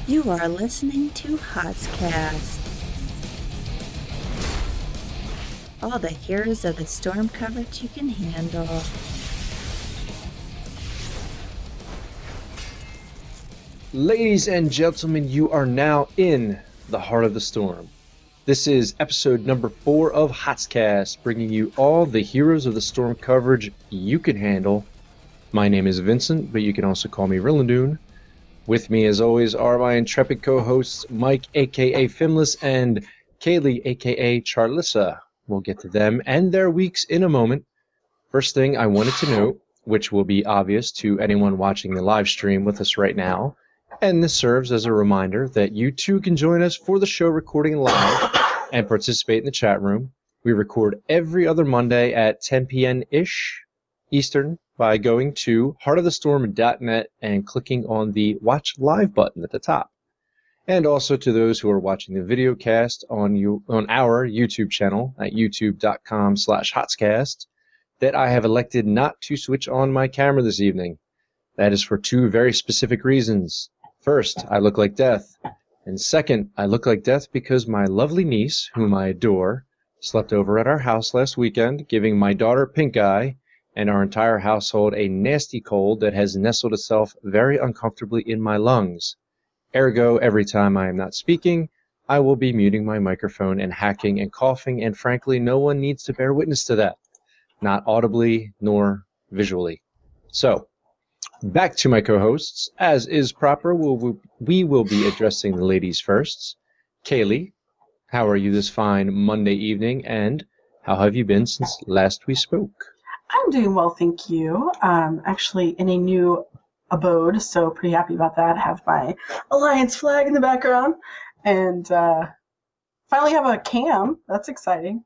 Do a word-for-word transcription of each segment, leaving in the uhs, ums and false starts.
You are listening to Hotscast. All the Heroes of the Storm coverage you can handle. Ladies and gentlemen, you are now in the heart of the storm. This is episode number four of Hotscast, bringing you all the Heroes of the Storm coverage you can handle. My name is Vincent, but you can also call me Rillandoon. With me, as always, are my intrepid co-hosts, Mike, a k a. Fimless, and Kaylee, a k a. Charlissa. We'll get to them and their weeks in a moment. First thing I wanted to note, which will be obvious to anyone watching the live stream with us right now, and this serves as a reminder that you too can join us for the show recording live and participate in the chat room. We record every other Monday at ten p.m.-ish Eastern by going to heart of the storm dot net and clicking on the Watch Live button at the top. And also to those who are watching the video cast on you on our YouTube channel at youtube.com slash hotscast, that I have elected not to switch on my camera this evening. That is for two very specific reasons. First, I look like death. And second, I look like death because my lovely niece, whom I adore, slept over at our house last weekend, giving my daughter pink eye and our entire household a nasty cold that has nestled itself very uncomfortably in my lungs. Ergo, every time I am not speaking, I will be muting my microphone and hacking and coughing, and frankly, no one needs to bear witness to that. Not audibly nor visually. So, back to my co-hosts. As is proper, we'll, we will be addressing the ladies first. Kaylee, how are you this fine Monday evening, and how have you been since last we spoke? I'm doing well, thank you. Um, actually in a new abode, so pretty happy about that. I have my Alliance flag in the background, and uh, finally have a cam. That's exciting.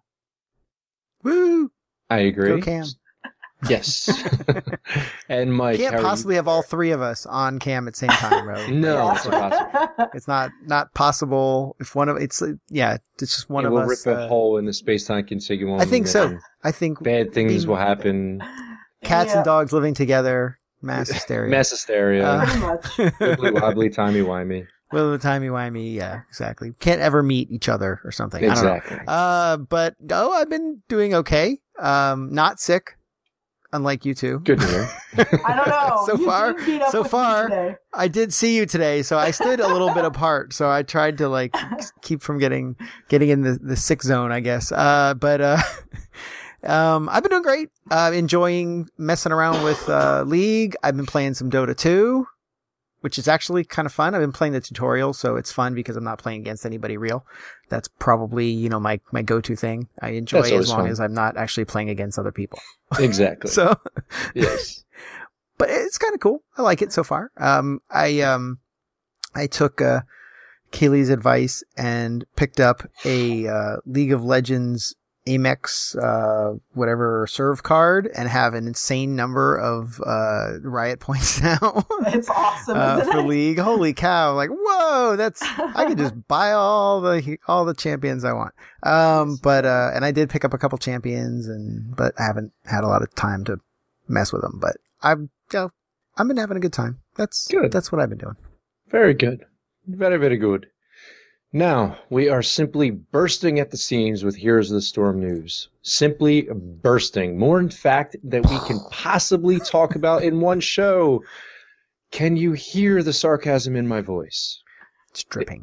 Woo! I agree. Go cam. Yes. And Mike, can't how possibly you? have all three of us on cam at the same time, bro. No, Yeah. it's not possible. It's not not possible. If one of it's yeah, it's just one It of will us. rip a uh, hole in the space-time continuum. I think so. and I think Bad things being- will happen. Cats Yeah. and dogs living together, mass hysteria. Mass hysteria. Uh, Pretty much. Wibbly wobbly, timey wimey. Little timey wimey, yeah, exactly. Can't ever meet each other or something. Exactly. I don't know. Uh, but oh, I've been doing okay. Um, not sick, unlike you two. Good to hear. I don't know. So You far- did beat up so with me far- today. I did see you today, so I stood a little bit apart. So I tried to like keep from getting getting in the, the sick zone, I guess. Uh, but uh, um, I've been doing great. Uh, enjoying messing around with uh, League. I've been playing some Dota two, which is actually kind of fun. I've been playing the tutorial, so it's fun because I'm not playing against anybody real. That's probably, you know, my, my go-to thing. I enjoy That's it as always long fun. as I'm not actually playing against other people. Exactly. So, yes. but it's kind of cool. I like it so far. Um, I, um, I took, uh, Kaylee's advice and picked up a, uh, League of Legends Amex, uh, whatever serve card and have an insane number of, uh, riot points now. It's awesome, uh, isn't for it? League. Holy cow. Like, whoa, that's, I could just buy all the, all the champions I want. Um, but, uh, and I did pick up a couple champions and, but I haven't had a lot of time to mess with them, but I've, you know, I've been having a good time. That's Good. That's what I've been doing. Very good. Very, very good. Now, we are simply bursting at the seams with Heroes of the Storm news. Simply bursting. More, in fact, that we can possibly talk about in one show. Can you hear the sarcasm in my voice? It's dripping.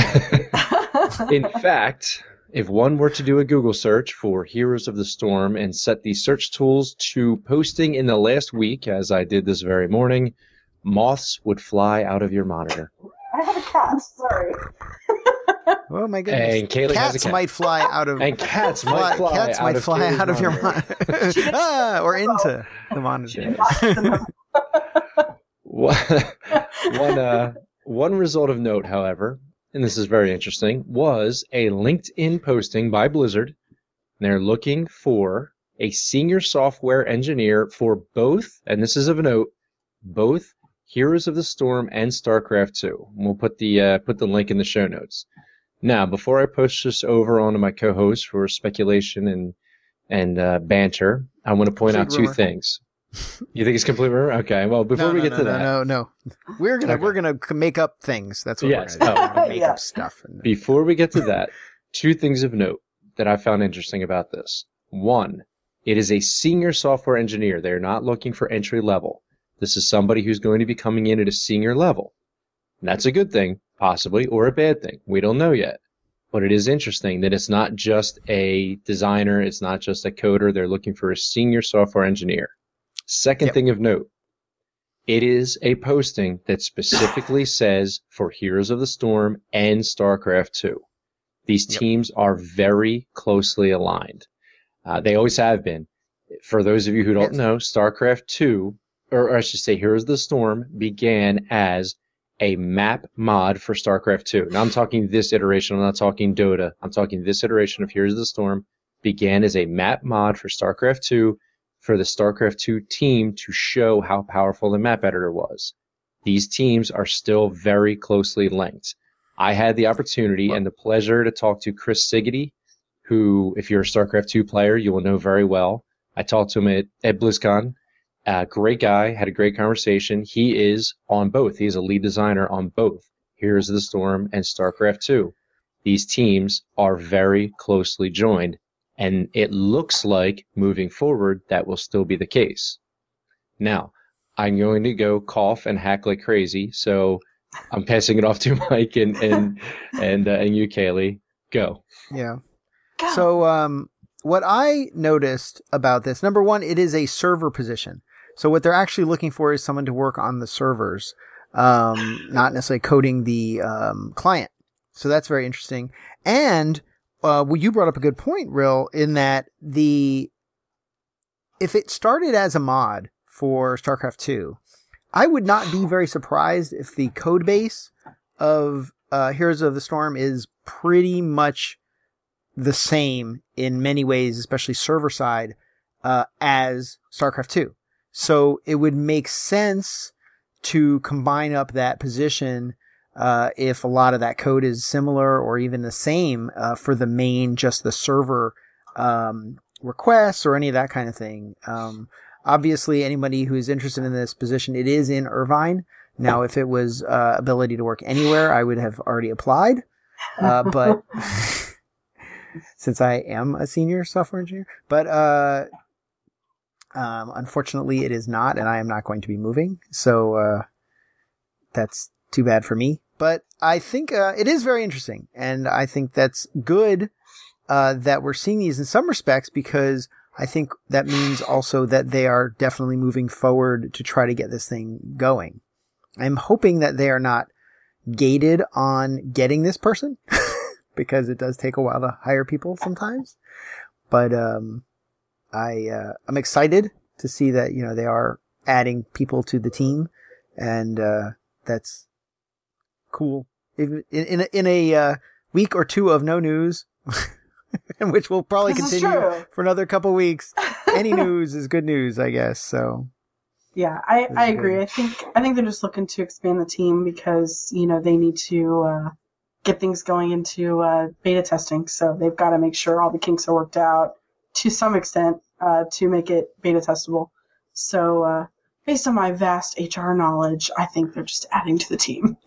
In fact, if one were to do a Google search for Heroes of the Storm and set the search tools to posting in the last week, as I did this very morning, moths would fly out of your monitor. I have a cat, sorry. Oh my goodness. And Kaylee has a Cats cat. might fly out of And cats fly, might fly cats out might of fly Kaylee's out of your monitor. monitor. ah, or into the monitor. One, one, uh, one result of note, however, and this is very interesting, was a LinkedIn posting by Blizzard. They're looking for a senior software engineer for both, and this is of note, both Heroes of the Storm and StarCraft two. We'll put the uh, put the link in the show notes. Now, before I post this over onto my co-host for speculation and and uh, banter, I want to point out Complete two rumor. things. You think it's completely wrong? Okay. Well, before no, we no, get no, to no, that, no, no, we're gonna Okay. we're gonna c- make up things. That's what Yes. we're gonna do. Oh. We're gonna make Yeah. up stuff. And, before we get to that, two things of note that I found interesting about this. One, it is a senior software engineer. They're not looking for entry level. This is somebody who's going to be coming in at a senior level. And that's a good thing, possibly, or a bad thing. We don't know yet. But it is interesting that it's not just a designer, it's not just a coder. They're looking for a senior software engineer. Second Yep. thing of note, it is a posting that specifically says for Heroes of the Storm and StarCraft two. These Yep. teams are very closely aligned. Uh, they always have been. For those of you who don't Yes. know, StarCraft two, or, or I should say Heroes of the Storm, began as a map mod for StarCraft two. Now I'm talking this iteration, I'm not talking Dota. I'm talking this iteration of Heroes of the Storm began as a map mod for StarCraft two for the StarCraft two team to show how powerful the map editor was. These teams are still very closely linked. I had the opportunity and the pleasure to talk to Chris Siggety, who, if you're a StarCraft two player, you will know very well. I talked to him at, at BlizzCon. Uh, great guy, had a great conversation. He is on both. He is a lead designer on both Heroes of the Storm and StarCraft two. These teams are very closely joined, and it looks like moving forward that will still be the case. Now, I'm going to go cough and hack like crazy, so I'm passing it off to Mike and and and, uh, and you, Kaylee. Go. yeah. Go. So, um, what I noticed about this, number one, it is a server position. So what they're actually looking for is someone to work on the servers, um, not necessarily coding the um, client. So that's very interesting. And uh, well, you brought up a good point, Rill, in that the if it started as a mod for StarCraft two, I would not be very surprised if the code base of uh, Heroes of the Storm is pretty much the same in many ways, especially server side, uh, as StarCraft two. So it would make sense to combine up that position uh, if a lot of that code is similar or even the same uh, for the main, just the server um, requests or any of that kind of thing. Um, obviously, anybody who's interested in this position, it is in Irvine. Now, if it was uh, ability to work anywhere, I would have already applied. Uh, but since I am a senior software engineer, but uh, um, unfortunately it is not, and I am not going to be moving. So uh, that's too bad for me. But I think uh, it is very interesting, and I think that's good uh, that we're seeing these in some respects, because I think that means also that they are definitely moving forward to try to get this thing going. I'm hoping that they are not gated on getting this person because it does take a while to hire people sometimes. But um, I uh, I'm excited to see that, you know, they are adding people to the team, and uh, that's cool. In in a, in a uh, week or two of no news, in which will probably This is continue true. for another couple weeks. Any news is good news, I guess. So Yeah, I, That's I agree. good. I think I think they're just looking to expand the team because, you know, they need to uh, get things going into uh, beta testing. So they've got to make sure all the kinks are worked out to some extent uh, to make it beta testable. So uh, based on my vast H R knowledge, I think they're just adding to the team.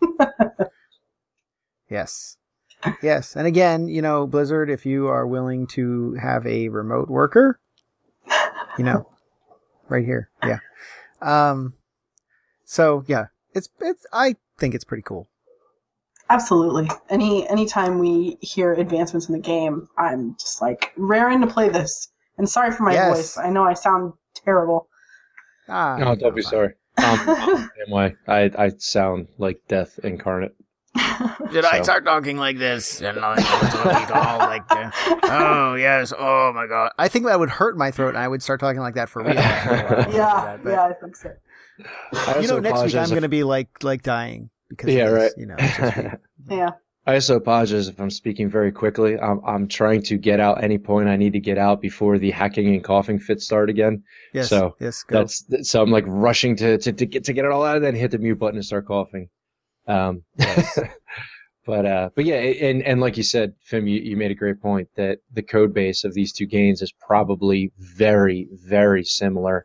yes. Yes. And again, you know, Blizzard, if you are willing to have a remote worker, you know, right here. Yeah. Um, so yeah, it's, it's, I think it's pretty cool. Absolutely. Any anytime we hear advancements in the game, I'm just like raring to play this. And sorry for my Yes. voice. I know I sound terrible. Ah, No, you don't know, be fine. sorry. Um, I'm the same way. I I sound like death incarnate. Did I So- start talking like this? And like, that's what we call like, the, oh yes, oh my god. I think that would hurt my throat, and I would start talking like that for real. yeah, yeah, I think so. I You also know, next week I'm apologize if- going to be like like dying because Yeah, of this, right. You know, it's just me. Yeah. I also apologize if I'm speaking very quickly. I'm I'm trying to get out any point I need to get out before the hacking and coughing fits start again. Yes, So, yes, go. That's so I'm like rushing to, to, to get to get it all out and then hit the mute button and start coughing. Um, but uh, but yeah, and and like you said, Fim, you, you made a great point that the code base of these two games is probably very very similar,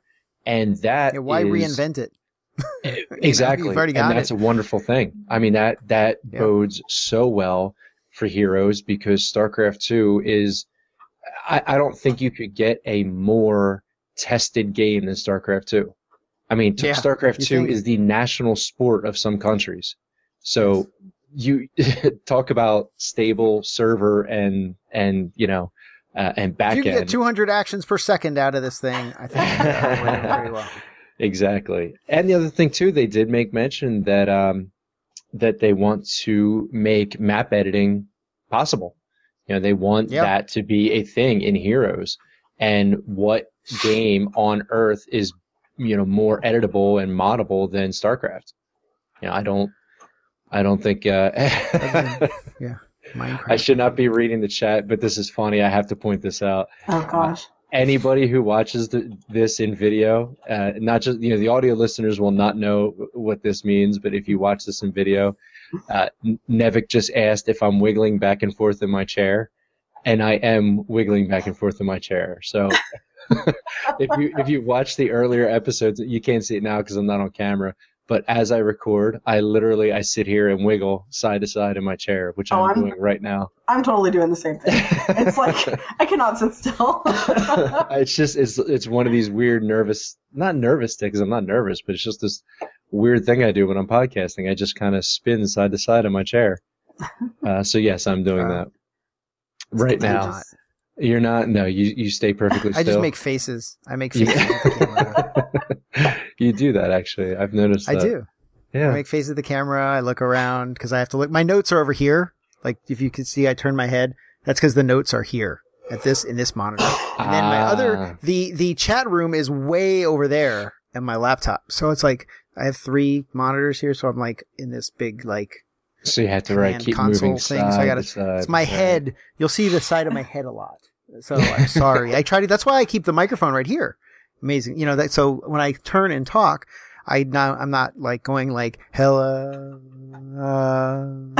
and that Yeah, why is- reinvent it? exactly, You've already got and that's it. a wonderful thing. I mean, that that Yeah. bodes so well for Heroes because StarCraft two is. I, I don't think you could get a more tested game than StarCraft two. I mean, t- Yeah, StarCraft you two think? is the national sport of some countries. So you talk about stable server and and you know uh, and If you can get backend. two hundred actions per second out of this thing, I think uh, we're doing very well. Exactly. And the other thing too, they did make mention that um that they want to make map editing possible. You know, they want Yeah. that to be a thing in Heroes. And what game on earth is, you know, more editable and moddable than StarCraft? You know, I don't I don't think uh Yeah, Minecraft. I should not be reading the chat, but this is funny. I have to point this out. Oh gosh. Anybody who watches the, this in video, uh, not just, you know, the audio listeners will not know what this means, but if you watch this in video, uh, Nevik just asked if I'm wiggling back and forth in my chair, and I am wiggling back and forth in my chair. So if you if you watch the earlier episodes, you can't see it now because I'm not on camera, but as I record, I literally, I sit here and wiggle side to side in my chair, which Oh, I'm, I'm- doing right now. I'm totally doing the same thing. It's like I cannot sit still. It's just it's it's one of these weird nervous not nervous tics. I'm not nervous, but it's just this weird thing I do when I'm podcasting. I just kind of spin side to side in my chair. Uh, so yes, I'm doing Uh, that right I now. just- You're not. No, you you stay perfectly still. I just make faces. I make faces. Yeah. at the camera. You do that actually. I've noticed. I that. do. I Yeah. make faces at the camera. I look around because I have to look. My notes are over here. Like if you can see, I turn my head. That's because the notes are here at this in this monitor. And then my Ah. other the the chat room is way over there in my laptop. So it's like I have three monitors here. So I'm like in this big like So you have to right command keep console moving thing, side so I gotta- to side. it's my Right. head. You'll see the side of my head a lot. So I'm sorry. I try to. That's why I keep the microphone right here. Amazing. You know that. So when I turn and talk, I now I'm not like going like hello, uh,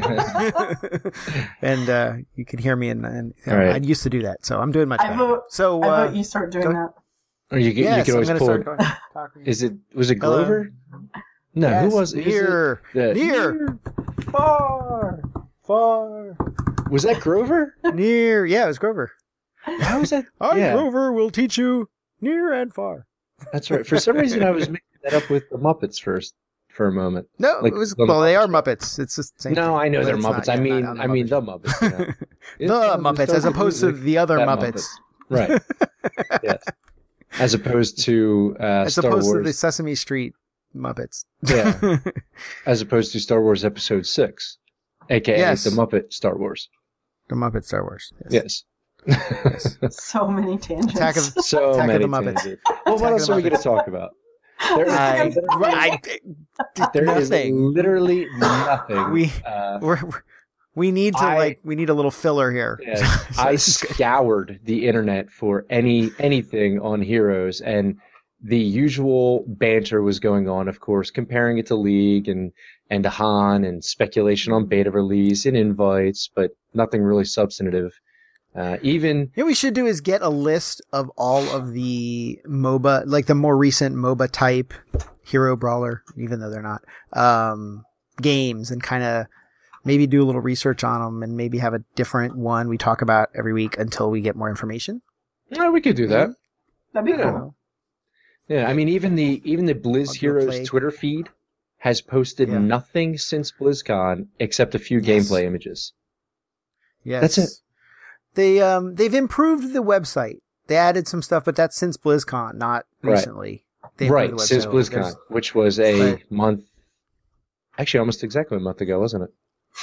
and uh, you can hear me. And, and you know, Right. I used to do that, so I'm doing much I better. vote. so I uh, vote you start doing go- that. Or you, can- you yes, can I'm always gonna pull. start going. Talking. Is it was it Hello? Grover? No, Yes, who was who's it? near, The- near, far, far, Was that Grover? near? Yeah, it was Grover. How was that? I, Yeah. Grover, will teach you near and far. That's right. For some reason, I was mixing that up with the Muppets first for a moment. No, Like it was the well. They Muppets. are Muppets. It's the same. No, thing, I know but they're it's Muppets. not- I yeah, mean, not on I mean the Muppets. You know. the It's- Muppets, it's as so opposed to like the other that Muppets, right? Yes, as opposed to uh, as Star opposed Wars. to the Sesame Street Muppets. Yeah. As opposed to Star Wars Episode Six, aka Yes. the Muppet Star Wars. the Muppet Star Wars. Yes. Yes. So many tangents. Attack of So Attack of many the Muppets. tangents. Well, Attack what of else the are we going to Muppets. talk about? There, I, I, there is nothing. literally nothing. We- uh, We're, we need to I- like we need a little filler here. Yes, So I this is good. scoured the internet for any anything on Heroes, and the usual banter was going on, of course, comparing it to League and and to Han, and speculation on beta release and invites, but nothing really substantive. Uh, even You know what we should do is get a list of all of the MOBA, like the more recent MOBA type hero brawler, even though they're not, um, games, and kind of maybe do a little research on them and maybe have a different one we talk about every week until we get more information. oh, we could do that. That'd be Yeah. cool. Yeah, I mean, even the even the I'll Blizz do a Heroes play. Twitter feed has posted Yeah. nothing since BlizzCon except a few Yes. gameplay images. Yes. That's it. They, um, they've improved the website. They added some stuff, but that's since BlizzCon, not Right. recently. They improved Right, the website. since There's- BlizzCon, which was a Right. month, actually almost exactly a month ago, wasn't it?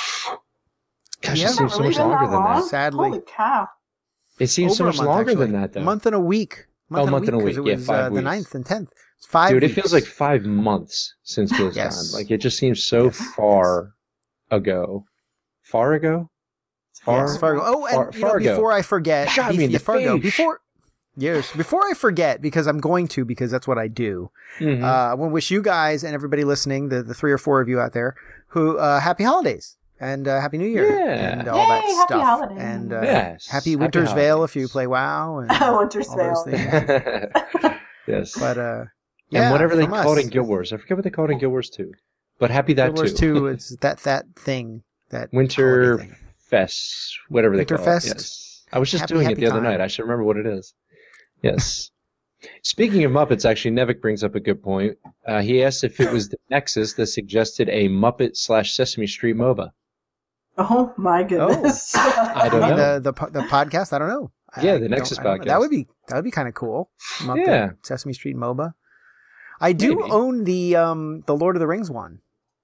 Gosh, Yeah. it seems so Really much been that longer than long? that. Sadly. Holy cow. It seems so Over a much month, longer actually. than that, though. A month and a week. Oh, month and a 'cause week. It Yeah, was five uh, the weeks. ninth and tenth. It's five Dude, it weeks. feels like five months since BlizzCon. Yes. Like, it just seems so Yes. far ago. Far ago? Far? Yes, Fargo. Oh, and Far- you know, Fargo. before I forget, Shot me bef- in the Fargo, face. before yes, before I forget, because I'm going to, because that's what I do. Mhm. Uh, I want to wish you guys and everybody listening, the, the three or four of you out there, who uh, happy holidays and uh, happy New Year Yeah. and all Yay, that happy stuff. holidays. And uh, Yes, happy happy Winter's Veil if holidays. you play WoW. And Winter's all those Veil. things. Yes. But uh, yeah, and whatever they from called us. it in Guild Wars. I forget what they called it in Guild Wars two. But happy that Guild Wars too. two, it's that that thing that Winter holiday thing. Fest, whatever they call Winterfest? it. Yes. I was just Happy, doing it happy the other time. night. I should remember what it is. Yes. Speaking of Muppets, actually, Nevik brings up a good point. Uh, he asked if it was the Nexus that suggested a Muppet slash Sesame Street MOBA. Oh my goodness! I don't You mean know. the, the po- the podcast. I don't know. I- Yeah, I the don't- Nexus I don't know. podcast. That would be that would be kind of cool. Muppet Yeah. Sesame Street MOBA. I do Maybe. own the um the Lord of the Rings one.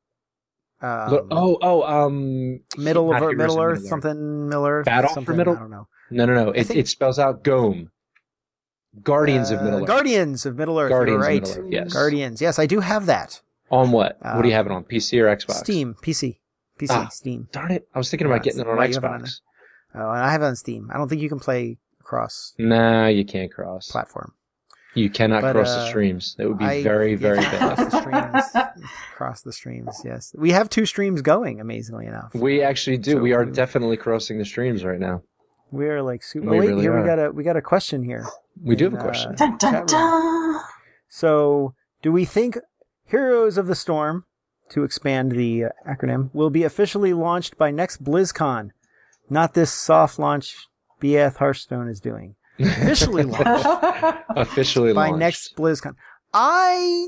Um, Look- oh, oh, um, Middle not of Heroes Middle of Earth, Middle-earth. something Middle Earth. Battle for something, Middle- I don't know. No, no, no. I It, think- it spells out Gome. Guardians of Uh, Middle Earth. Guardians of Middle Earth. Guardians you're of right. Middle Earth, yes. Guardians. Yes, I do have that. On what? what do you Um, have it on? P C or Xbox? Steam, P C, P C, Ah. Steam. Darn it. I was thinking Yeah, about getting it on why you have it on Xbox. Oh, and I have it on Steam. I don't think you can play across Nah, you can't cross. platform. You cannot But, cross uh, the streams. That would be I- very, yeah, very you can bad. Cross the streams. Cross the streams. Yes, we have two streams going. Amazingly enough, We actually do. So we are we- definitely crossing the streams right now. we're like super. We Oh, wait, really here are. we got a we got a question here. We do have in, a question. uh, Dun, dun, chat room. dun. So, do we think Heroes of the Storm, to expand the uh, acronym, will be officially launched by next BlizzCon? Not this soft launch B F Hearthstone is doing. Officially launched Officially by launched. next BlizzCon. I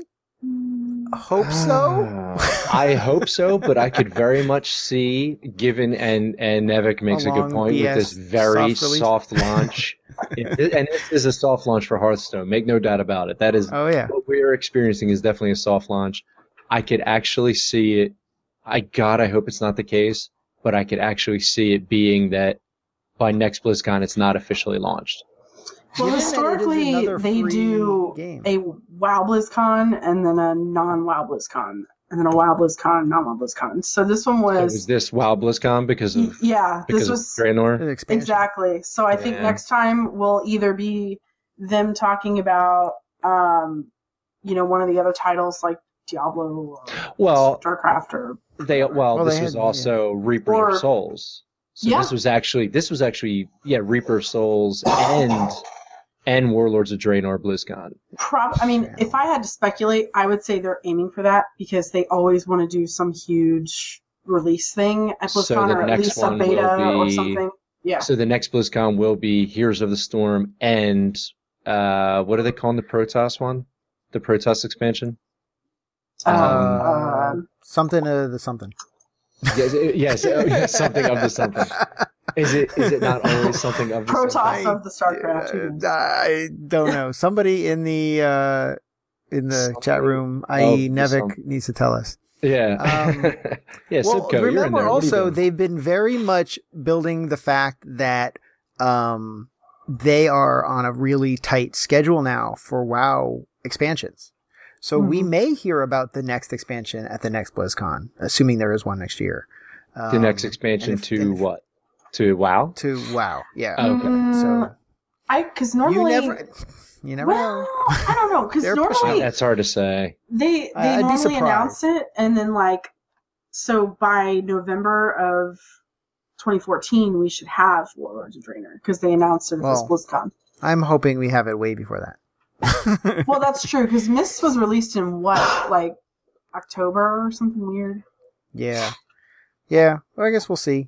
hope so. Ah, I hope so, but I could very much see, given and and Nevik makes a, A good long point B with S this very soft release. soft launch. It- and this is a soft launch for Hearthstone. Make no doubt about it. That is Oh yeah. what we're experiencing is definitely a soft launch. I could actually see it. I God, I hope it's not the case, but I could actually see it being that by next BlizzCon, it's not officially launched. Well, Given that it is historically, another they free do game. a WoW BlizzCon and then a non-WoW BlizzCon and then a WoW BlizzCon, non-WoW BlizzCon. So this one So was, is this WoW BlizzCon because y- of yeah, because this of was Draenor? An expansion. exactly. So I think Yeah. next time will either be them talking about, um, you know, one of the other titles like Diablo or Well, StarCraft or They well, Well, this they was had- also Reaper Or- of Souls. So Yeah. this was actually this was actually yeah Reaper of Souls and and Warlords of Draenor BlizzCon. Prob- I mean, if I had to speculate, I would say they're aiming for that because they always want to do some huge release thing at So BlizzCon the or at next least a one will beta or be- something. Yeah. So the next BlizzCon will be Heroes of the Storm and uh what are they calling the Protoss one? The Protoss expansion? Um, Uh, um, something of the something. Yes, it- yes, oh, yes, something of the something. Is it is it not always something of the Protoss something? of the StarCraft. who knows? Uh, I don't know. Somebody in the uh, in the chat Somebody room, of that is. the Nevik, something. needs to tell us. Yeah. Um, yeah, well, Sipco, you're in remember there. What are you also doing? they've been very much building the fact that um, they are on a really tight schedule now for WoW expansions. So we Mhm. may hear about the next expansion at the next BlizzCon, assuming there is one next year. The next Um, expansion and if- to and if- what? To WoW? To WoW, yeah. Oh, okay. Mm, So I because normally you never, you never well, know. I don't know because They're pushing normally That's hard to say. they they I- I'd be normally surprised. announce it and then like so by November of twenty fourteen we should have Warlords of Draenor because they announced it at Well. this BlizzCon. I'm hoping we have it way before that. Well, that's true because Mist was released in what like October or something weird. Yeah. Yeah. Well, I guess we'll see.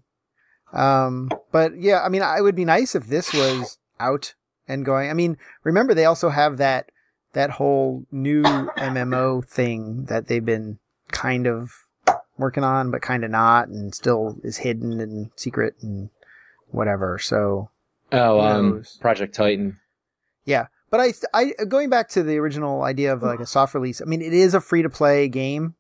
Um, but yeah, I mean, it would be nice if this was out and going. I mean, remember they also have that, that whole new M M O thing that they've been kind of working on, but kind of not, and still is hidden and secret and whatever. So Oh, Who um, knows? Project Titan. yeah, but I, I, going back to the original idea of like a soft release, I mean, it is a free to play game.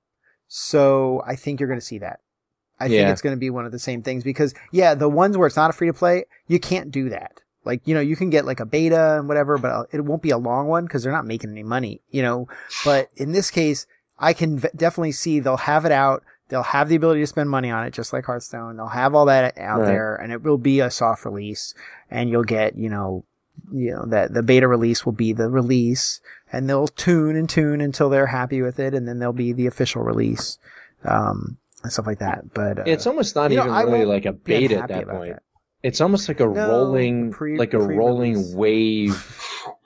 So I think you're going to see that. I think Yeah. it's going to be one of the same things because yeah, the ones where it's not a free to play, you can't do that. Like, you know, you can get like a beta and whatever, but it won't be a long one because they're not making any money, you know, but in this case, I can v- definitely see they'll have it out. They'll have the ability to spend money on it, just like Hearthstone. They'll have all that out Right. there, and it will be a soft release. And you'll get, you know, you know that the beta release will be the release, and they'll tune and tune until they're happy with it, and then there'll be the official release, um, and stuff like that. But uh, It's almost not you know, even I really won't like a be beta at unhappy that about point. that. It's almost like a No, rolling, pre- like a pre-release. rolling wave.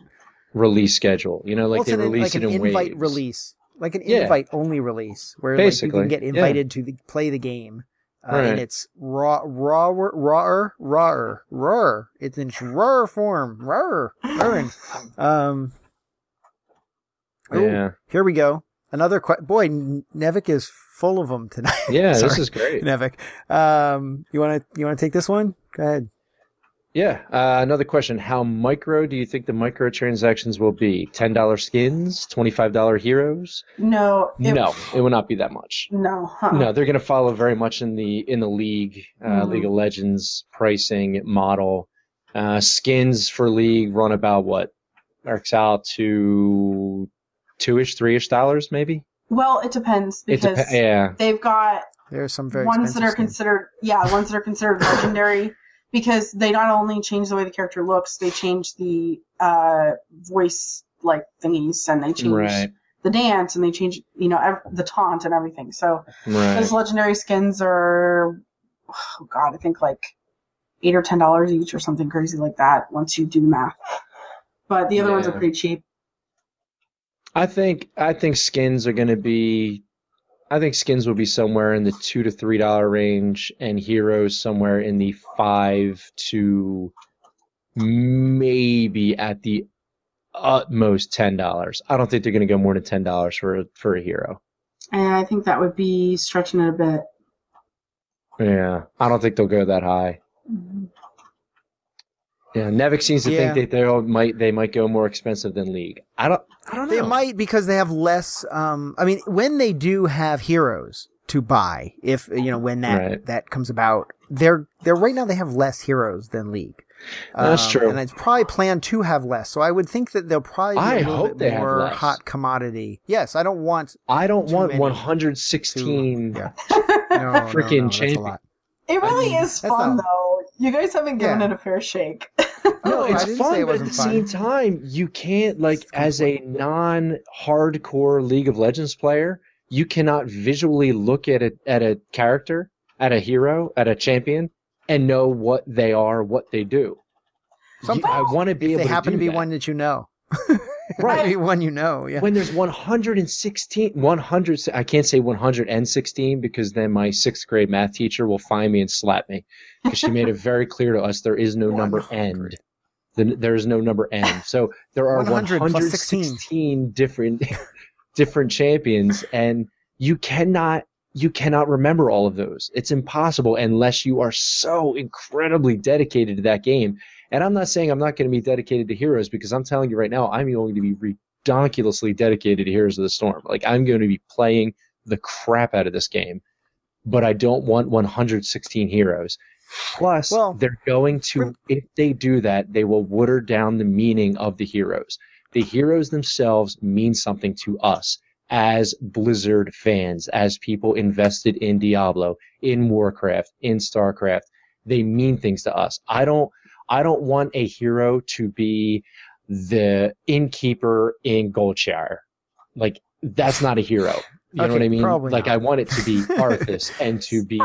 release schedule. You know, like Well, they it's an, release like it an in invite waves. release, like an Yeah. invite only release, where like, you Basically, can get yeah. invited to the, play the game, uh, Right. and it's raw, raw, rawer, rawer, rawer. It's in rawer form, rawer, rawer. Um, ooh, Yeah, here we go. Another que- boy, N- Nevik is full of them tonight. yeah, this Sorry, is great. Nevik. Um, you want to you want to take this one? Go ahead. Yeah, uh, another question: how micro do you think the microtransactions will be? Ten dollar skins, twenty five dollar heroes? No. It, No, it will not be that much. No. Huh. No, they're going to follow very much in the in the league, uh, Mhm. League of Legends pricing model. Uh, skins for league run about what works out to two-ish, three-ish dollars, maybe. Well, it depends It because dep- yeah, they've got There are some very ones that expensive are skins. considered yeah ones that are considered legendary because they not only change the way the character looks, they change the uh, voice like thingies and they change right, the dance and they change you know ev- the taunt and everything. So right. those legendary skins are oh god I think like eight or ten dollars each or something crazy like that once you do the math. But the other ones are Yeah. pretty cheap. I think I think skins are going to be. I think skins will be somewhere in the two to three dollar range, and heroes somewhere in the five to maybe at the utmost ten dollars. I don't think they're going to go more than ten dollars for a, for a hero. And I think that would be stretching it a bit. Yeah, I don't think they'll go that high. Yeah, Nevik seems to Yeah. think that they all might they might go more expensive than League. I don't. I don't know. They might because they have less. Um, I mean, when they do have heroes to buy, if you know when that Right. that comes about, they're they're right now they have less heroes than League. That's Um, true. and it's probably planned to have less. So I would think that they'll probably be I a little hope bit they have more less. hot commodity. Yes, I don't want. I don't too want many one hundred sixteen. Yeah. No, no, no, Freaking that's a champion. lot. It really mean, is that's fun not- though. You guys haven't given Yeah. it a fair shake. No, Oh, it's I didn't fun, say it but at the wasn't fun. same time, you can't like It's as a non-hardcore League of Legends player, you cannot visually look at a at a character, at a hero, at a champion, and know what they are, what they do. Some You- I want to be If able they happen to to do be that. one that you know, Right. Maybe one you know. Yeah. When there's one hundred sixteen, one hundred, I can't say one hundred sixteen because then my sixth grade math teacher will find me and slap me because she made it very clear to us there is no number one end. hundred. The, there is no number end. So there are one hundred plus one hundred sixteen different different champions, and you cannot you cannot remember all of those. It's impossible unless you are so incredibly dedicated to that game. And I'm not saying I'm not going to be dedicated to Heroes because I'm telling you right now, I'm going to be ridiculously dedicated to Heroes of the Storm. Like, I'm going to be playing the crap out of this game, but I don't want one hundred sixteen heroes. Plus, Well, they're going to, if they do that, they will water down the meaning of the heroes. The heroes themselves mean something to us as Blizzard fans, as people invested in Diablo, in Warcraft, in StarCraft. They mean things to us. I don't I don't want a hero to be the innkeeper in Goldshire. Like, that's not a hero. You know Okay, what I mean? probably Like, not. I want it to be Arthas and to be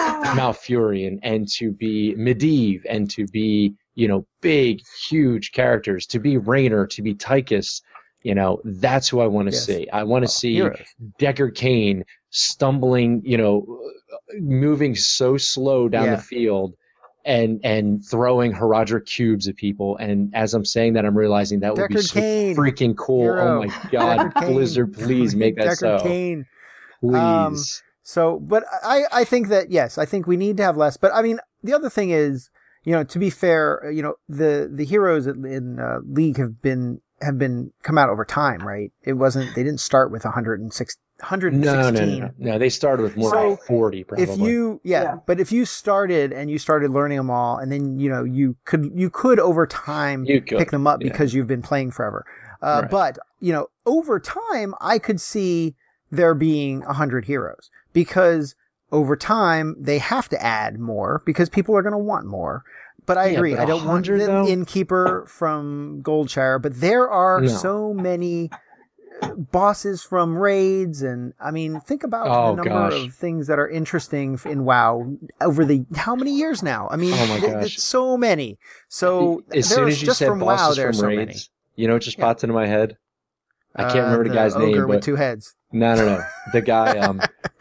Malfurion and to be Medivh and to be, you know, big, huge characters, to be Raynor, to be Tychus. You know, that's who I want to Yes. see. I want to see Heroes. Deckard Cain stumbling, you know, moving so slow down Yeah. the field and and throwing Herodric cubes at people. And as I'm saying that, I'm realizing that would be Deckard so Cain. freaking cool. Hero. Oh my god, Deckard Cain. Blizzard, please make that Deckard so. Cain. Please. Um, So, but I, I think that, yes, I think we need to have less. But I mean, the other thing is, you know, to be fair, you know, the, the heroes in, in uh, League have been, have been come out over time, right? It wasn't, they didn't start with one hundred six, one hundred no, no, sixteen. no, no, no. They started with more So, like forty, probably. If you, yeah, Yeah. but if you started and you started learning them all, and then, you know, you could, you could over time You could, pick them up yeah. because you've been playing forever. Uh, Right. But, you know, over time, I could see there being a hundred heroes because over time they have to add more because people are going to want more. But I Yeah, agree. but I don't want one hundred the though? innkeeper from Goldshire, but there are No. so many bosses from raids, and I mean, think about Oh, the number gosh. of things that are interesting in WoW over the how many years now? I mean, Oh my th- gosh. it's so many. So as soon there's as you just said from WoW, bosses there are from so raids, many. You know what just Yeah. popped into my head? I can't Uh, remember the, the guy's ogre name, with but two heads. no, no, no. The guy, um,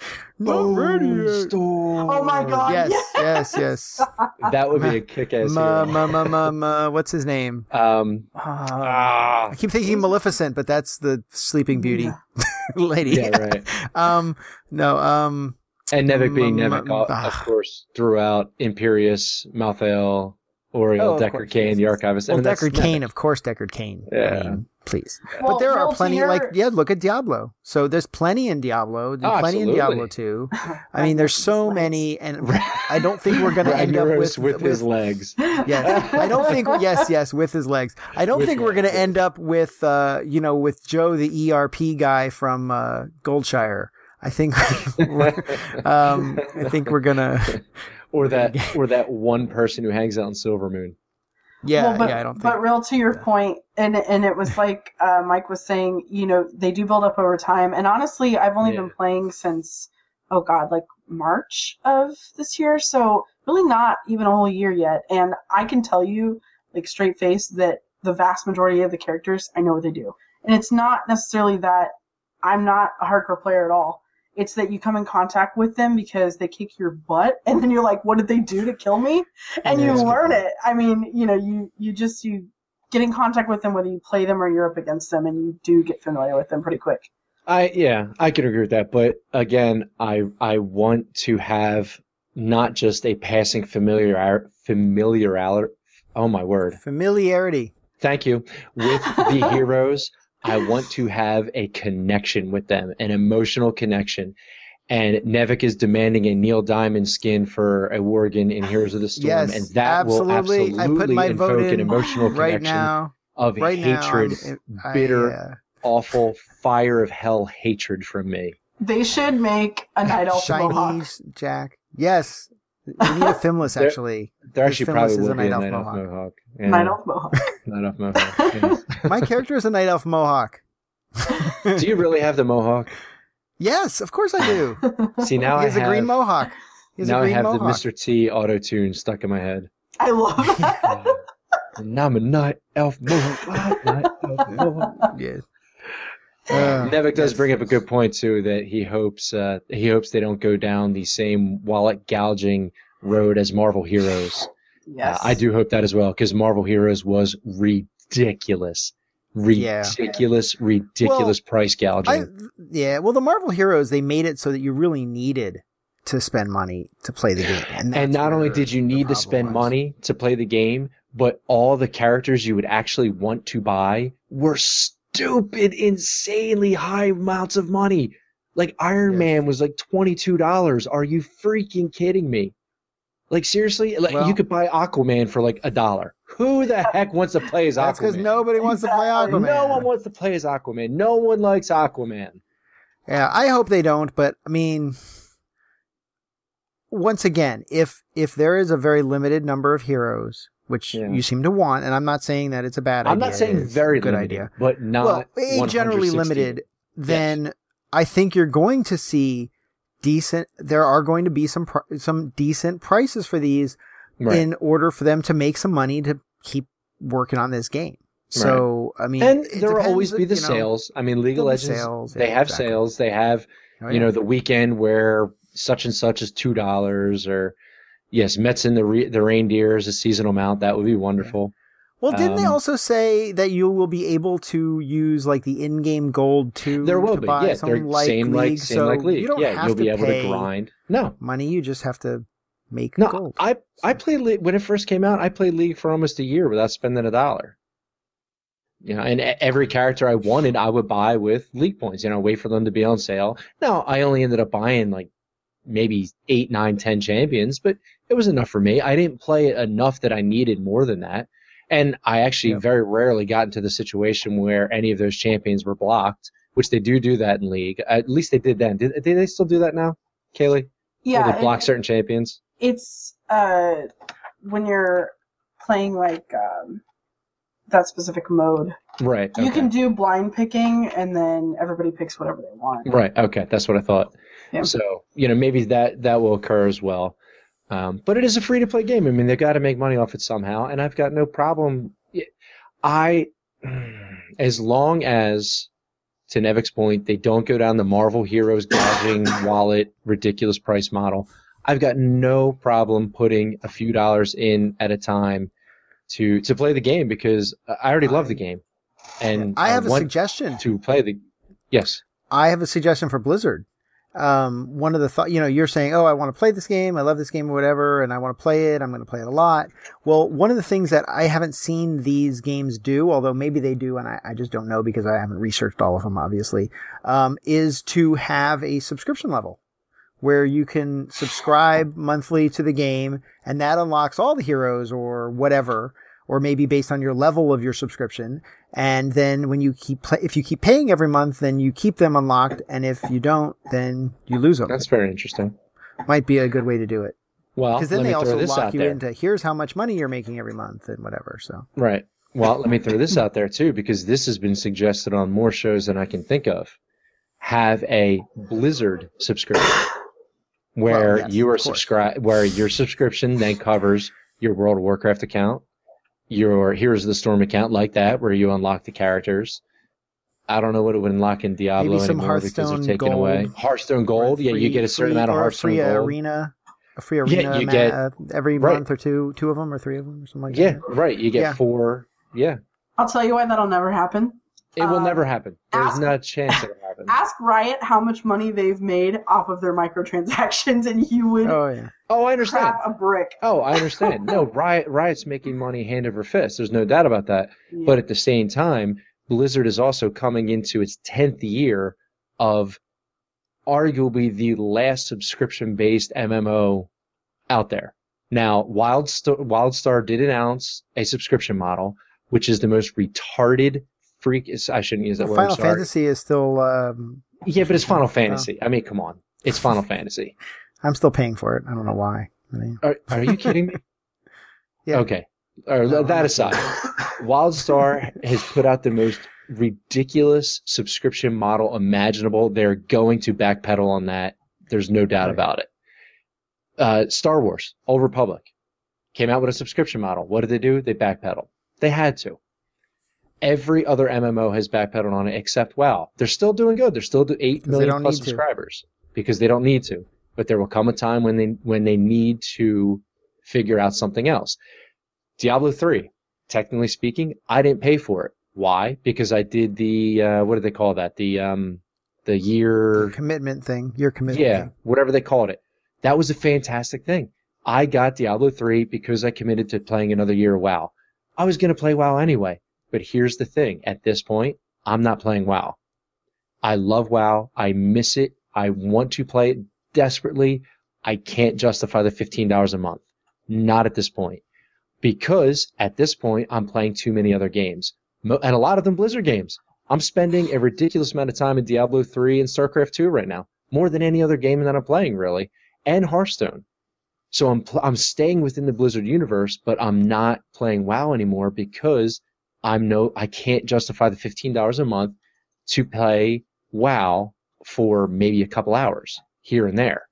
Not ready yet. Bonestorm. Oh my God. Yes, yes, yes. That would be a kick-ass Ma, hero. ma, ma, ma, ma, what's his name? Um, Uh, ah, I keep thinking Maleficent, but that's the Sleeping Beauty lady. yeah, right. um, no, um, And Nevik being Mm, Nevik, mm, of ah. of course, throughout Imperius, Malthael, Oriel, Oh, of Deckard course, Cain, yes, the yes. Archivist. I well, mean, that's Deckard Cain, Nevik. of course, Deckard Cain. I Yeah. mean, please. Well, but there are Will, to plenty, your- like, yeah, look at Diablo. So there's plenty in Diablo. There's Oh, plenty absolutely. in Diablo two. I mean, there's so many, and I don't think we're going to end up Ragnaros with, with, his legs. Yes, I don't think. Yes, yes, with his legs. I don't With think we're going to legs. end up with, uh, you know, with Joe, the E R P guy from uh, Goldshire. I think, we're, um, I think we're gonna. Or that, or that one person who hangs out in Silvermoon. Yeah, Well, but, yeah. I don't think. But real to your point, and and it was like uh, Mike was saying, you know, they do build up over time. And honestly, I've only Yeah. been playing since, oh God, like March of this year. So really not even a whole year yet. And I can tell you, like straight face, that the vast majority of the characters, I know what they do. And it's not necessarily that I'm not a hardcore player at all. It's that you come in contact with them because they kick your butt, and then you're like, "What did they do to kill me?" And Yeah, you that's a good learn point. it. I mean, you know, you you just you get in contact with them whether you play them or you're up against them, and you do get familiar with them pretty quick. I yeah, I can agree with that. But again, I I want to have not just a passing familiar familiar oh my word. Familiarity. Thank you. With the heroes, I want to have a connection with them, an emotional connection. And Nevik is demanding a Neil Diamond skin for a Worgen in Heroes of the Storm, Yes, and that will absolutely. absolutely I put my invoke vote an in emotional right connection now. of Right hatred, now, I'm- I, bitter, uh, awful, fire of hell hatred from me. They should make a night elf mohawk. Shinies, Jack. Yes, we need a Finless There- actually. There This actually Finless probably is will a be a Night Elf Night Elf Mohawk. Mohawk. Yeah, Night elf mohawk. Night Elf Mohawk. yes. My character is a Night Elf Mohawk. Do you really have the Mohawk? Yes, of course I do. See, now he I has have, a green Mohawk. He has now a I green have the Mohawk. Mister T auto-tune stuck in my head. I love that. And I'm a Night Elf Mohawk. Night Elf Mohawk. Yeah. Uh, Nevik does yes. bring up a good point too, that he hopes uh, he hopes they don't go down the same wallet gouging road as Marvel Heroes. Yes. Uh, I do hope that as well, because Marvel Heroes was ridiculous, Yeah. ridiculous, ridiculous price gouging. I, yeah, well, the Marvel Heroes, they made it so that you really needed to spend money to play the game. And, And that's not only where did you the need to problem spend was. money to play the game, but all the characters you would actually want to buy were stupid, insanely high amounts of money. Like Iron Yes. Man was like twenty-two dollars. Are you freaking kidding me? Like seriously? Like Well- you could buy Aquaman for like a dollar. Who the heck wants to play as That's because Aquaman? nobody wants to play Exactly. Aquaman. No one wants to play as Aquaman. No one likes Aquaman. Yeah, I hope they don't, but I mean, once again, if if there is a very limited number of heroes, which Yeah. you seem to want, and I'm not saying that it's a bad I'm idea. not saying it's very a good limited, idea. but not Well, a one generally hundred sixty. limited, then I think you're going to see decent. There are going to be some pr- some decent prices for these Right. in order for them to make some money to keep working on this game. So I mean, And it there will depends, always be the you know, sales. I mean, League of there'll be Legends, sales, they yeah, have exactly. sales. They have, Oh, you yeah. know, the weekend where such and such is two dollars, or yes, Mets and the re- the reindeer is a seasonal mount. That would be wonderful. Well, didn't they Um, also say that you will be able to use like the in-game gold too? There will to be, buy yeah. some They're like same League, like same so like League. You don't Yeah, have you'll to be able pay to grind. No, money. You just have to make no. gold. I I played League when it first came out. I played League for almost a year without spending a dollar. You know, and e- every character I wanted, I would buy with League points. You know, wait for them to be on sale. Now, I only ended up buying like maybe eight, nine, ten champions, but it was enough for me. I didn't play it enough that I needed more than that. And I actually Yep. very rarely got into the situation where any of those champions were blocked, which they do do that in League. At least they did then. Did, did they still do that now, Kaylee? Yeah, Where they block it- certain champions? it's uh when you're playing like um that specific mode, Right. you okay. can do blind picking, and then everybody picks whatever they want. Right. Okay. That's what I thought. Yeah. So, you know, maybe that, that will occur as well. Um, but it is a free to play game. I mean, they've got to make money off it somehow, and I've got no problem. I as long as, to Nevik's point, they don't go down the Marvel Heroes gouging wallet ridiculous price model, I've got no problem putting a few dollars in at a time to to play the game, because I already love the game, and I have I a want suggestion to play the. Yes, I have a suggestion for Blizzard. Um, one of the thought, you know, you're saying, oh, I want to play this game. I love this game or whatever, and I want to play it. I'm going to play it a lot. Well, one of the things that I haven't seen these games do, although maybe they do, and I, I just don't know because I haven't researched all of them, obviously, um, is to have a subscription level where you can subscribe monthly to the game, and that unlocks all the heroes or whatever, or maybe based on your level of your subscription. And then when you keep, play, if you keep paying every month, then you keep them unlocked. And if you don't, then you lose them. that's very interesting. Might be a good way to do it. Well, Because then let they me also throw this lock out you there. into, here's how much money you're making every month and whatever. So Right. Well, let me throw this out there too, because this has been suggested on more shows than I can think of. Have a Blizzard subscription where Well, yes, you are of course. subscribe, where your subscription then covers your World of Warcraft account, your Heroes of the Storm account, like that, where you unlock the characters. I don't know what it would unlock in Diablo maybe some anymore because they're Hearthstone taking gold. away Hearthstone Gold. Or Yeah, you free- get a certain free- amount of or a Hearthstone free Gold. arena, a free Yeah, arena you ma- get- uh, every right. month or two, two of them or three of them or something like Yeah, that. right. You get Yeah. four. Yeah, I'll tell you why that'll never happen. it will Uh, never happen. There's ask- not a chance it'll happen. Ask Riot how much money they've made off of their microtransactions, and you would Oh yeah. Oh, I understand. crap a brick. Oh, I understand. No, Riot Riot's making money hand over fist. There's no doubt about that. Yeah. But at the same time, Blizzard is also coming into its tenth year of arguably the last subscription-based M M O out there. Now, WildStar, WildStar did announce a subscription model, which is the most retarded freak. I shouldn't use that word. I'm Final sorry. Fantasy is still. Um, Yeah, but it's Final Oh. Fantasy. I mean, come on. It's Final Fantasy. I'm still paying for it. I don't know why. I mean, Are, are you kidding me? yeah. Okay. Or, No, that I'm aside, WildStar has put out the most ridiculous subscription model imaginable. They're going to backpedal on that. There's no doubt Right. about it. Uh, Star Wars, Old Republic, came out with a subscription model. What did they do? They backpedaled. They had to. Every other M M O has backpedaled on it except WoW. They're still doing good. They're still do eight 'Cause they million don't plus need to. subscribers because they don't need to. But there will come a time when they when they need to figure out something else. Diablo three, technically speaking, I didn't pay for it. Why? Because I did the uh, what do they call that? The um the year commitment thing. Your commitment. yeah, Thing. whatever they called it. That was a fantastic thing. I got Diablo three because I committed to playing another year of WoW. I was going to play WoW anyway. But here's the thing. At this point, I'm not playing WoW. I love WoW. I miss it. I want to play it desperately. I can't justify the fifteen dollars a month. Not at this point. Because at this point, I'm playing too many other games. Mo- And a lot of them Blizzard games. I'm spending a ridiculous amount of time in Diablo three and StarCraft two right now. More than any other game that I'm playing, really. And Hearthstone. So I'm pl- I'm staying within the Blizzard universe, but I'm not playing WoW anymore because I'm no I can't justify the fifteen dollars a month to play WoW for maybe a couple hours here and there.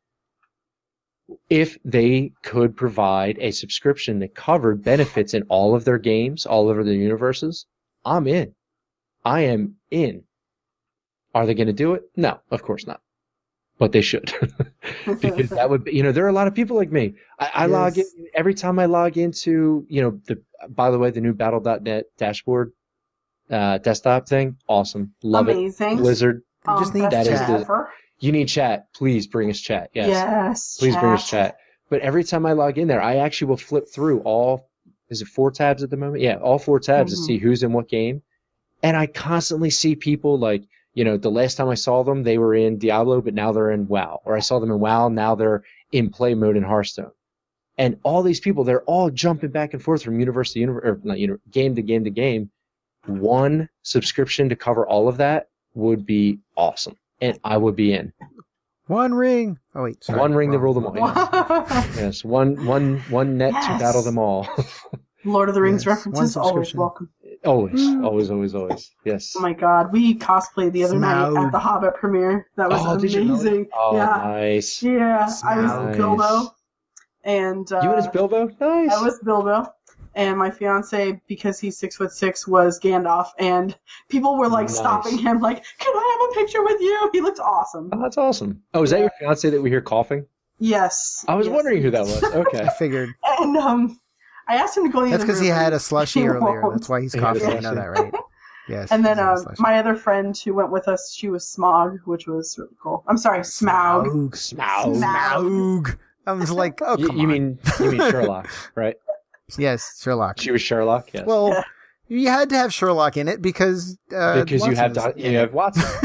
If they could provide a subscription that covered benefits in all of their games, all over their universes, I'm in. I am in. Are they going to do it? No, of course not. But they should. Because that would be, you know, there are a lot of people like me. I, I log in, Yes. every time I log into, you know, the, by the way, the new battle dot net dashboard, uh, desktop thing, awesome. Love Amazing. it. Blizzard, You just Um, need best That is the- ever. you need chat. Please bring us chat. Yes. Yes. Please bring us chat. But every time I log in there, I actually will flip through all, is it four tabs at the moment? Yeah, all four tabs Mhm. to see who's in what game. And I constantly see people like, you know, the last time I saw them, they were in Diablo, but now they're in WoW. Or I saw them in WoW, now they're in play mode in Hearthstone. And all these people, they're all jumping back and forth from universe to universe, or not universe, game to game to game. One subscription to cover all of that would be awesome. And I would be in. One ring. Oh wait. Sorry. One ring to Wrong. rule them all. Yes. Yes, one, one, one net to Yes. battle them all. Lord of the Rings Yes, one references always subscription. welcome. always, Mm. always, always, always. Yes. Oh my god, we cosplayed the other night Smaug. at the Hobbit premiere. That was Oh, did you really? amazing. Oh, yeah, nice. yeah. I was Smaug. Bilbo, and uh, You and his Bilbo? Nice. I was Bilbo, and my fiance, because he's six foot six, was Gandalf, and people were like Nice. stopping him, like, "Can I have a picture with you?" He looked awesome. Oh, that's awesome. Oh, is that Yeah. your fiance that we hear coughing? Yes. I was yes. wondering who that was. Okay. I figured. And um, I asked him to go in the That's other because he room. had a slushy He earlier. won't. That's why he's He had a coughing. I know slushy. that, right? Yes. And then he's had a uh, slushy. my other friend who went with us, she was Smaug, which was really cool. I'm sorry, Smaug. Smaug. Smaug. I was like, oh, You, come you on. mean you mean Sherlock, right? Yes, Sherlock. She was Sherlock. Yes. Well, Yeah. you had to have Sherlock in it because uh, because you have Watson's to, in you it. have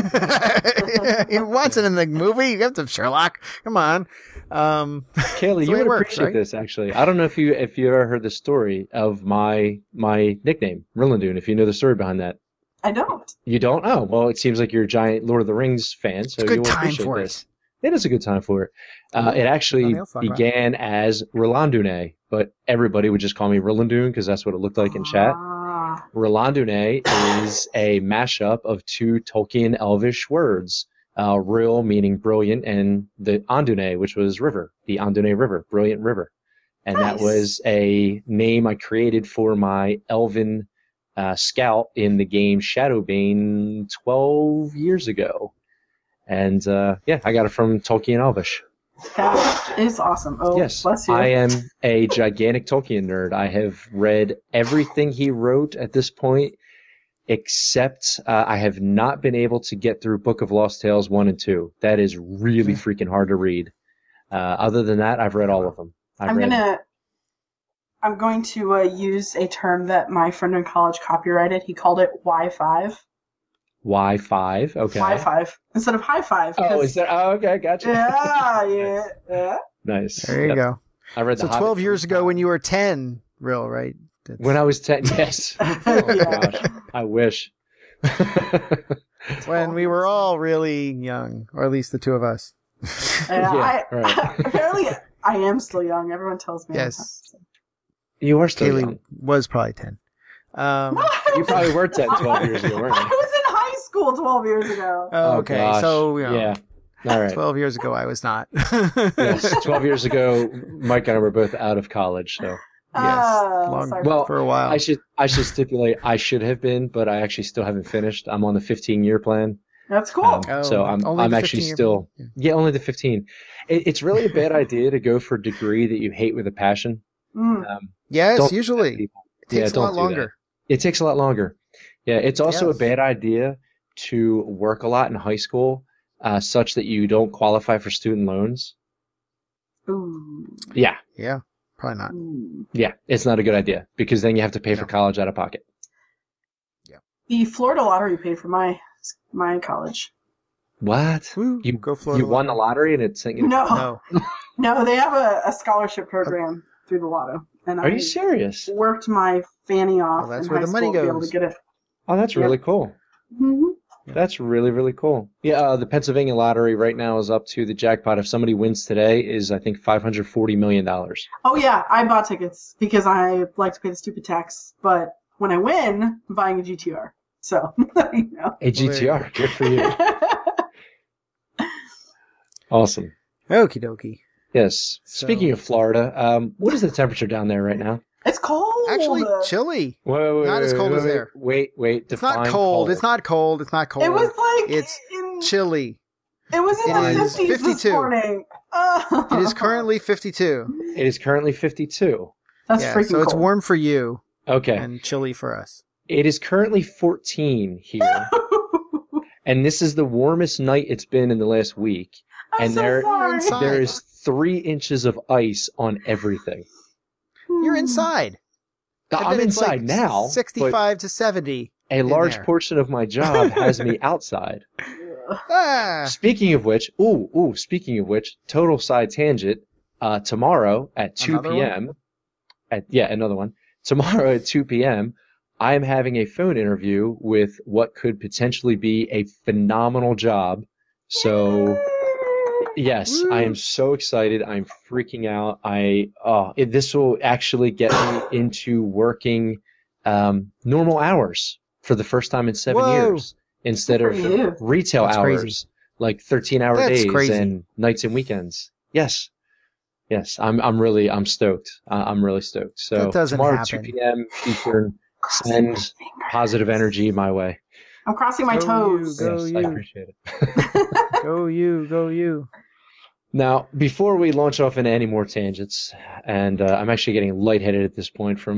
Watson. You have Watson in the movie. You have to have Sherlock. Come on. Um, Kaylee, the you way would it works, appreciate right? this actually. I don't know if you if you ever heard the story of my my nickname, Rillandune. If you know the story behind that, I don't. you don't know. Well, it seems like you're a giant Lord of the Rings fan, so It's a good you will time appreciate for it. this. It is a good time for it. Uh, it Oh, actually they'll fuck around. began as Rolandune, but everybody would just call me Rillandune because that's what it looked like in chat. Ah, Rolandune is a mashup of two Tolkien Elvish words. Uh, Rill meaning brilliant, and the Andune, which was river, the Andune River, brilliant river. And Nice. that was a name I created for my elven uh, scout in the game Shadowbane twelve years ago. And uh, yeah, I got it from Tolkien Elvish. that is awesome. Oh, Yes, bless you. I am a gigantic Tolkien nerd. I have read everything he wrote at this point, except uh, I have not been able to get through Book of Lost Tales one and two. That is really freaking hard to read. Uh, other than that, I've read all of them. I've I'm read, gonna. I'm going to uh, use a term that my friend in college copyrighted. He called it Y five. Y five. Okay. Y five instead of high five. Oh, 'cause- is that? Oh, okay, gotcha. Yeah, yeah, yeah. Nice. there you Yep. go. I read So the twelve Hobbit years from- ago when you were ten, real, right? That's- When I was ten, yes. Oh Yeah. gosh, I wish. when we were all really young, or at least the two of us. Yeah, Yeah, I, right. apparently, I am still young. Everyone tells me. I'm Yes. not. You are still Kaylee young. was probably ten. Um, You probably were ten, twelve years ago, weren't I you? was in high school twelve years ago. oh, okay, gosh. so you know, Yeah. All right. twelve years ago I was not. Yes, twelve years ago, Mike and I were both out of college, so Yes, Ah, long sorry. Well, for a while. I should I should stipulate I should have been, but I actually still haven't finished. I'm on the fifteen year plan, That's cool. um, Oh, so I'm only I'm the actually fifteen-year still plan. yeah only the fifteen. It, it's really a bad idea to go for a degree that you hate with a passion. Mm. Um, Yes, don't do that, usually people. it takes Yeah, a lot don't do that. longer. It takes a lot longer. Yeah, it's also Yes. a bad idea to work a lot in high school, uh, such that you don't qualify for student loans. Ooh. Yeah, Yeah, probably not. Ooh. yeah, it's not a good idea because then you have to pay for No. college out of pocket. The Florida lottery paid for my my college. What? Woo, You go Florida. you won the lottery and it's sent you. No, No, no, they have a, a scholarship program through the lotto, and Are I you serious? worked my fanny off. Well, that's in where high the money school to be able goes. to get it. Oh, that's Yep. really cool. Mhm. That's really really cool. Yeah, uh, the Pennsylvania lottery right now is up to the jackpot. If somebody wins today, is I think five hundred forty million dollars. Oh yeah, I bought tickets because I like to pay the stupid tax. But when I win, I'm buying a G T R. So you know. A G T R, good for you. Awesome. okie dokie. Yes. So- Speaking of Florida, um, what is the temperature down there right now? It's cold. Actually, chilly. Wait, wait, Not as wait, cold wait, as wait, there. Wait, wait. It's not define cold. It's not cold. It's not cold. It was like It's in, chilly. it was in it the is fifties this fifty-two. morning. Oh. It is currently fifty-two. It is currently fifty-two. That's Yeah, freaking so it's cold. warm for you Okay. and chilly for us. It is currently fourteen here, and this is the warmest night it's been in the last week. I'm and so there- sorry. inside. There is three inches of ice on everything. You're inside. I I'm bet it's inside like now, but sixty-five to seventy. a in large there. portion of my job has me outside. Ah, Speaking of which, ooh, ooh, speaking of which, total side tangent, uh, tomorrow at two Another p.m., at, yeah, another one. Tomorrow at two p.m., I am having a phone interview with what could potentially be a phenomenal job. So, yes, I am so excited. I'm freaking out. I, oh, it, this will actually get me into working, um, normal hours for the first time in seven Whoa. years instead Good of for you. retail That's hours, crazy. like thirteen hour That's days crazy. and nights and weekends. Yes. Yes, I'm. I'm really. I'm stoked. Uh, I'm really stoked. So That doesn't tomorrow, happen. two p.m. Eastern. Send positive energy my way. I'm crossing my Go toes. you, go Yes, I you. appreciate it. Go you, go you. Now, before we launch off into any more tangents, and uh, I'm actually getting lightheaded at this point from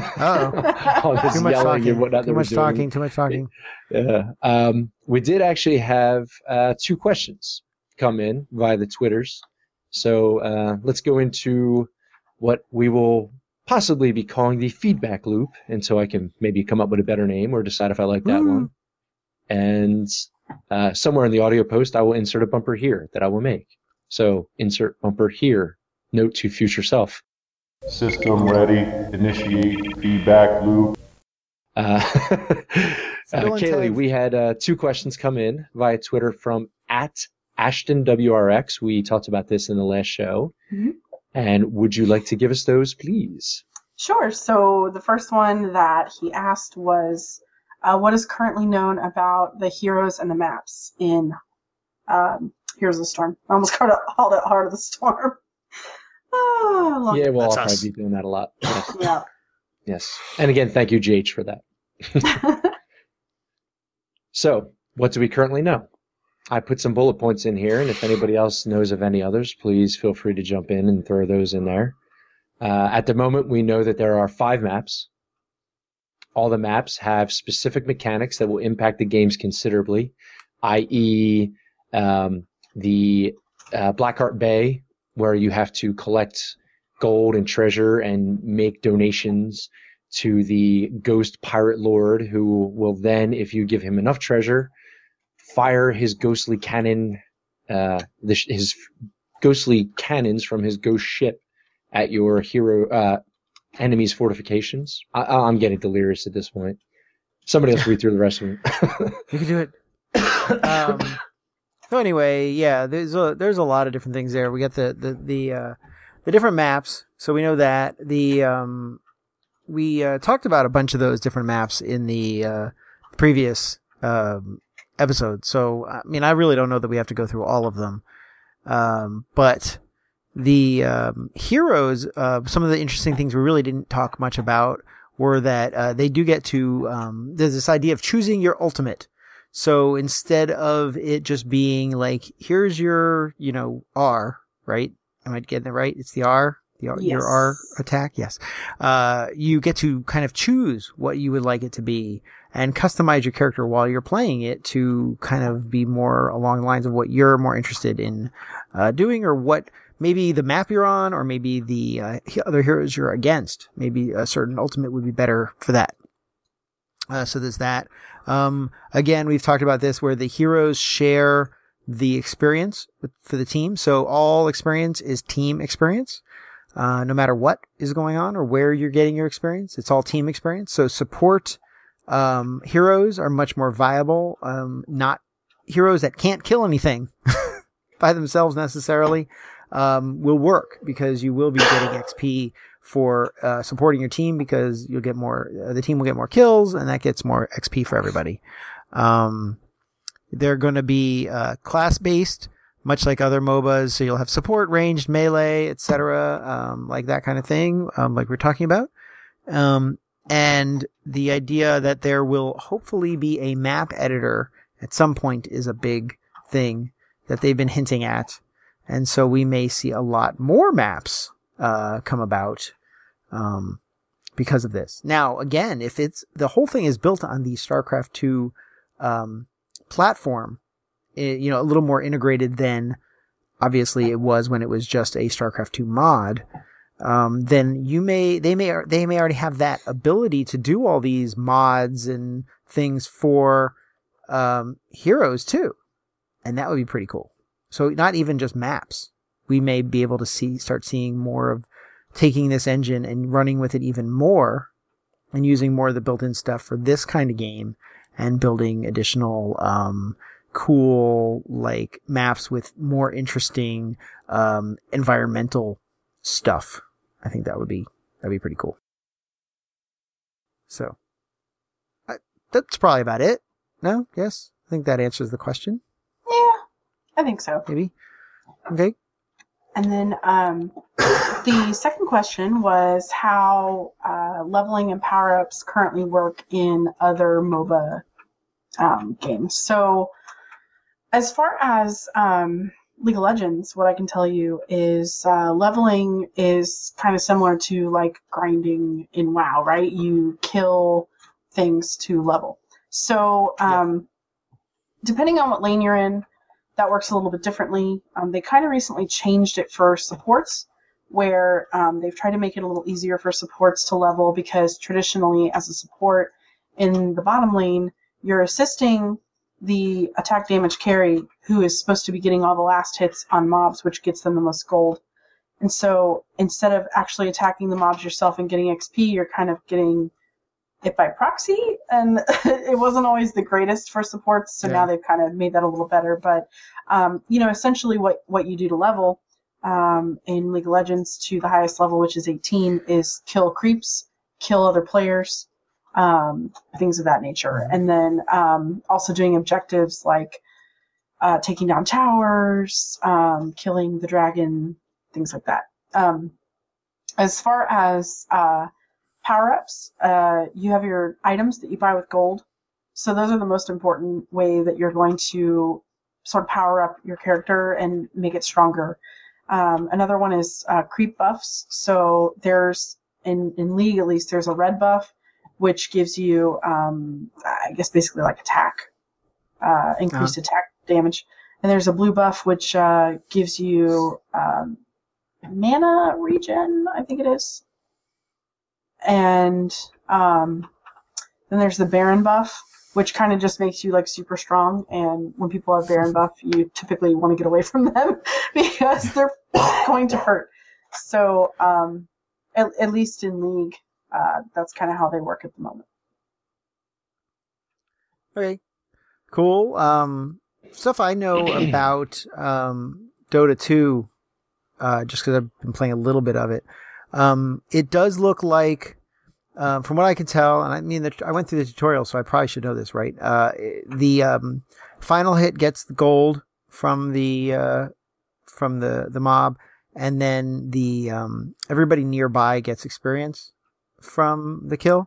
all this Too much yelling talking. and whatnot Too that we're much doing. talking. Too much talking. Yeah. Um, we did actually have uh, two questions come in via the Twitters. So uh, let's go into what we will possibly be calling the feedback loop until I can maybe come up with a better name or decide if I like that Woo. one. And uh, somewhere in the audio post, I will insert a bumper here that I will make. So insert bumper here. Note to future self. System ready. Initiate feedback loop. Uh, uh, Still Kaylee, intense. we had uh, two questions come in via Twitter from at Ashton W R X. We talked about this in the last show. Mhm. And would you like to give us those, please? Sure. So the first one that he asked was, uh, what is currently known about the heroes and the maps in um, Heroes of the Storm? I almost called it, called it Heart of the Storm. Ah, long- Yeah, well, That's I'll us. probably be doing that a lot. Yes. yeah. Yes. And again, thank you, J H, for that. So, what do we currently know? I put some bullet points in here, and if anybody else knows of any others, please feel free to jump in and throw those in there. Uh, at the moment, we know that there are five maps. All the maps have specific mechanics that will impact the games considerably, that is, um, the uh, Blackheart Bay, where you have to collect gold and treasure and make donations to the Ghost Pirate Lord, who will then, if you give him enough treasure, fire his ghostly cannon, uh, the, his ghostly cannons from his ghost ship at your hero uh, enemy's fortifications. I, I'm getting delirious at this point. Somebody else read through the rest of them. You can do it. Um, so anyway, yeah, there's a there's a lot of different things there. We got the the the uh, the different maps, so we know that the um, we uh, talked about a bunch of those different maps in the uh, previous um, episode. So I mean, I really don't know that we have to go through all of them, um, but the um, heroes. Uh, some of the interesting things we really didn't talk much about were that uh, they do get to. Um, there's this idea of choosing your ultimate. So instead of it just being like, here's your, you know, R, right? Am I getting it right? It's the R, the R Yes. your R attack. Yes. Uh, you get to kind of choose what you would like it to be and customize your character while you're playing it to kind of be more along the lines of what you're more interested in, uh, doing, or what maybe the map you're on, or maybe the uh, other heroes you're against. Maybe a certain ultimate would be better for that. Uh, so there's that. Um, again, we've talked about this where the heroes share the experience with, for the team. So all experience is team experience. Uh, no matter what is going on or where you're getting your experience, it's all team experience. So support, um, heroes are much more viable. Um, not heroes that can't kill anything by themselves necessarily, um, will work because you will be getting X P for uh, supporting your team, because you'll get more, uh, the team will get more kills, and that gets more X P for everybody. Um, they're going to be uh, class-based, much like other M O B As, so you'll have support, ranged, melee, et cetera, um, like that kind of thing, um, like we're talking about. Um, and the idea that there will hopefully be a map editor at some point is a big thing that they've been hinting at. And so we may see a lot more maps uh, come about, um, because of this. Now, again, if it's, the whole thing is built on the StarCraft two, um, platform, it, you know, a little more integrated than obviously it was when it was just a StarCraft two mod, um, then you may, they may, they may already have that ability to do all these mods and things for, um, heroes too. And that would be pretty cool. So not even just maps. We may be able to see, start seeing more of taking this engine and running with it even more and using more of the built-in stuff for this kind of game and building additional, um, cool, like, maps with more interesting, um, environmental stuff. I think that would be, that'd be pretty cool. So, I, that's probably about it. No? Yes? I think that answers the question. Yeah, I think so. Maybe. Okay. And then um, the second question was how uh, leveling and power-ups currently work in other MOBA um, games. So as far as um, League of Legends, what I can tell you is uh, leveling is kind of similar to like grinding in WoW, right? You kill things to level. So um, yeah. depending on what lane you're in, that works a little bit differently. Um, they kind of recently changed it for supports, where um, they've tried to make it a little easier for supports to level, because traditionally as a support in the bottom lane, you're assisting the attack damage carry, who is supposed to be getting all the last hits on mobs, which gets them the most gold. And so instead of actually attacking the mobs yourself and getting X P, you're kind of getting it by proxy, and it wasn't always the greatest for supports, so yeah. Now they've kind of made that a little better. But um, you know, essentially what, what you do to level um, in League of Legends to the highest level, which is eighteen, is kill creeps, kill other players, um, things of that nature. And then um, also doing objectives like uh, taking down towers, um, killing the dragon, things like that. Um, as far as uh, power-ups, uh, you have your items that you buy with gold. So those are the most important way that you're going to sort of power up your character and make it stronger. Um, another one is uh, creep buffs. So there's, in, in League at least, there's a red buff, which gives you, um, I guess, basically like attack, uh, increased uh-huh. attack damage. And there's a blue buff, which uh, gives you um, mana regen, I think it is. And um, then there's the Baron buff, which kind of just makes you like super strong. And when people have Baron buff, you typically want to get away from them because they're going to hurt. So um, at, at least in League, uh, that's kind of how they work at the moment. Okay, cool. Um, stuff I know about um, Dota two, uh, just because I've been playing a little bit of it. Um, it does look like, uh, from what I can tell, and I mean, the, I went through the tutorial, so I probably should know this, right? Uh, the um, final hit gets the gold from the uh, from the, the mob, and then the um, everybody nearby gets experience from the kill.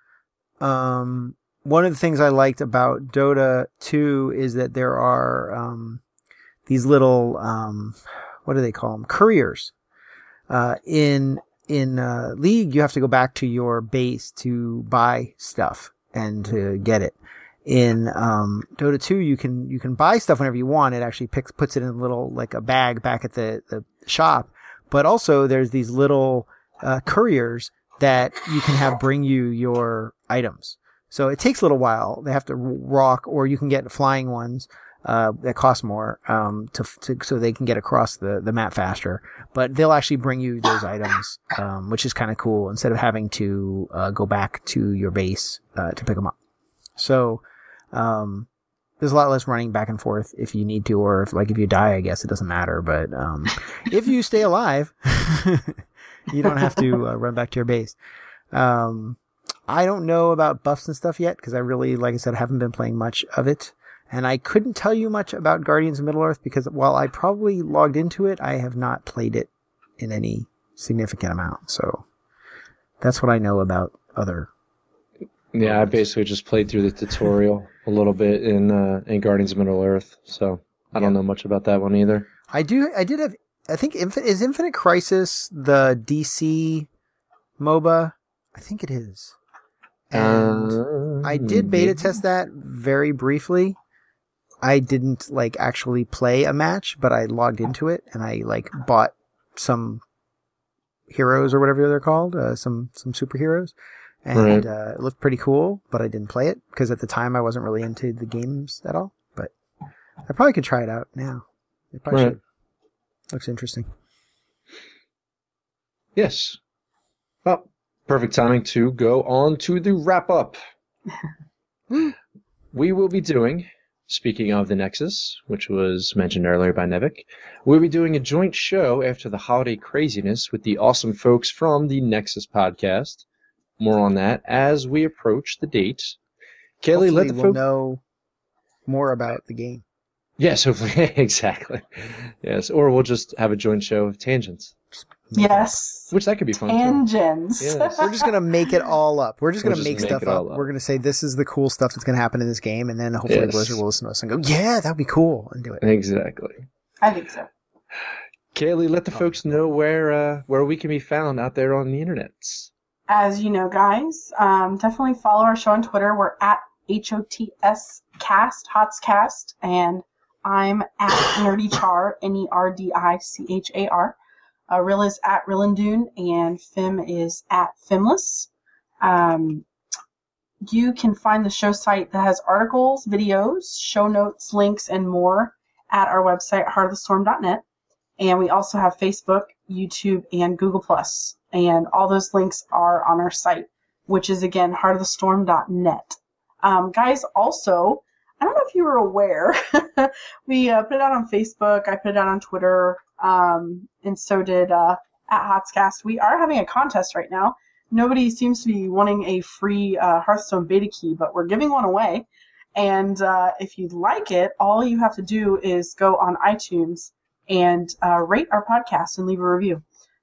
Um, one of the things I liked about Dota two is that there are um, these little, um, what do they call them? Couriers. Uh, in In uh, League, you have to go back to your base to buy stuff and to get it. In um, Dota two, you can you can buy stuff whenever you want. It actually picks puts it in a little like a bag back at the, the shop. But also, there's these little uh, couriers that you can have bring you your items. So it takes a little while. They have to walk, or you can get flying ones. Uh, that cost more, um, to, to, so they can get across the, the map faster, but they'll actually bring you those items, um, which is kind of cool instead of having to, uh, go back to your base, uh, to pick them up. So, um, there's a lot less running back and forth if you need to, or if, like, if you die, I guess it doesn't matter, but, um, if you stay alive, you don't have to, uh, run back to your base. Um, I don't know about buffs and stuff yet, because I really, like I said, haven't been playing much of it. And I couldn't tell you much about Guardians of Middle-earth because while I probably logged into it, I have not played it in any significant amount. So that's what I know about other. Yeah, I basically just played through the tutorial a little bit in uh, in Guardians of Middle-earth, so I don't yeah. know much about that one either. I do. I did have. I think Infin- is Infinite Crisis the D C MOBA? I think it is. And uh, I did beta test that very briefly. I didn't like actually play a match, but I logged into it and I like bought some heroes or whatever they're called, uh, some some superheroes, and right. uh, it looked pretty cool. But I didn't play it because at the time I wasn't really into the games at all. But I probably could try it out now. I probably right. should. Looks interesting. Yes. Well, perfect timing to go on to the wrap up. We will be doing. Speaking of the Nexus, which was mentioned earlier by Nevik, we'll be doing a joint show after the holiday craziness with the awesome folks from the Nexus podcast. More on that as we approach the date. Kaylee, let the we'll folks know more about the game. Yes, hopefully. Exactly. Yes, or we'll just have a joint show of tangents. Yes. Which that could be fun too. Tangents. Yes. We're just gonna make it all up. We're just We'll gonna just make make stuff it up. all up. We're gonna say this is the cool stuff that's gonna happen in this game, and then hopefully Yes. Blizzard will listen to us and go, "Yeah, that'd be cool," and do it. Exactly. I think so. Kaylee, let the folks know where uh, where we can be found out there on the internet. As you know, guys, um, definitely follow our show on Twitter. We're at H O T S Cast, Hotscast, and I'm at NerdyChar, N E R D I C H A R. Uh, Rill is at Rillandoon, and Fim is at Fimless. Um, you can find the show site that has articles, videos, show notes, links, and more at our website, heart of the storm dot net. And we also have Facebook, YouTube, and Google Plus. And all those links are on our site, which is, again, heart of the storm dot net. Um, guys, also, I don't know if you were aware, we uh, put it out on Facebook, I put it out on Twitter, um, and so did uh, at Hotscast. We are having a contest right now. Nobody seems to be wanting a free uh, Hearthstone beta key, but we're giving one away. And uh, if you'd like it, all you have to do is go on iTunes and uh, rate our podcast and leave a review.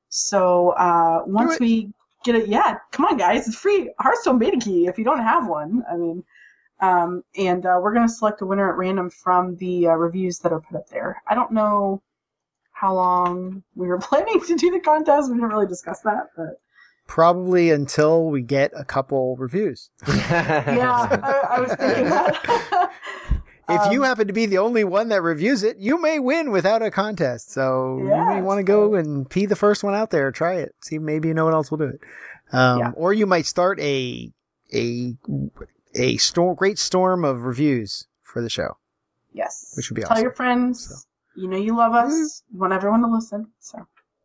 So uh, once we get it, yeah, come on, guys, it's free Hearthstone beta key if you don't have one. I mean, um, and uh, we're going to select a winner at random from the uh, reviews that are put up there. I don't know how long we were planning to do the contest. We didn't really discuss that, but Probably until we get a couple reviews. yeah, I, I was thinking that. If Um, you happen to be the only one that reviews it, you may win without a contest. So Yeah, you may want to go and be the first one out there. Try it. See, maybe no one else will do it. Um, Yeah. Or you might start a a a storm, great storm of reviews for the show. Yes. Which would be Tell awesome. your friends. So. You know you love us. You want everyone to listen. So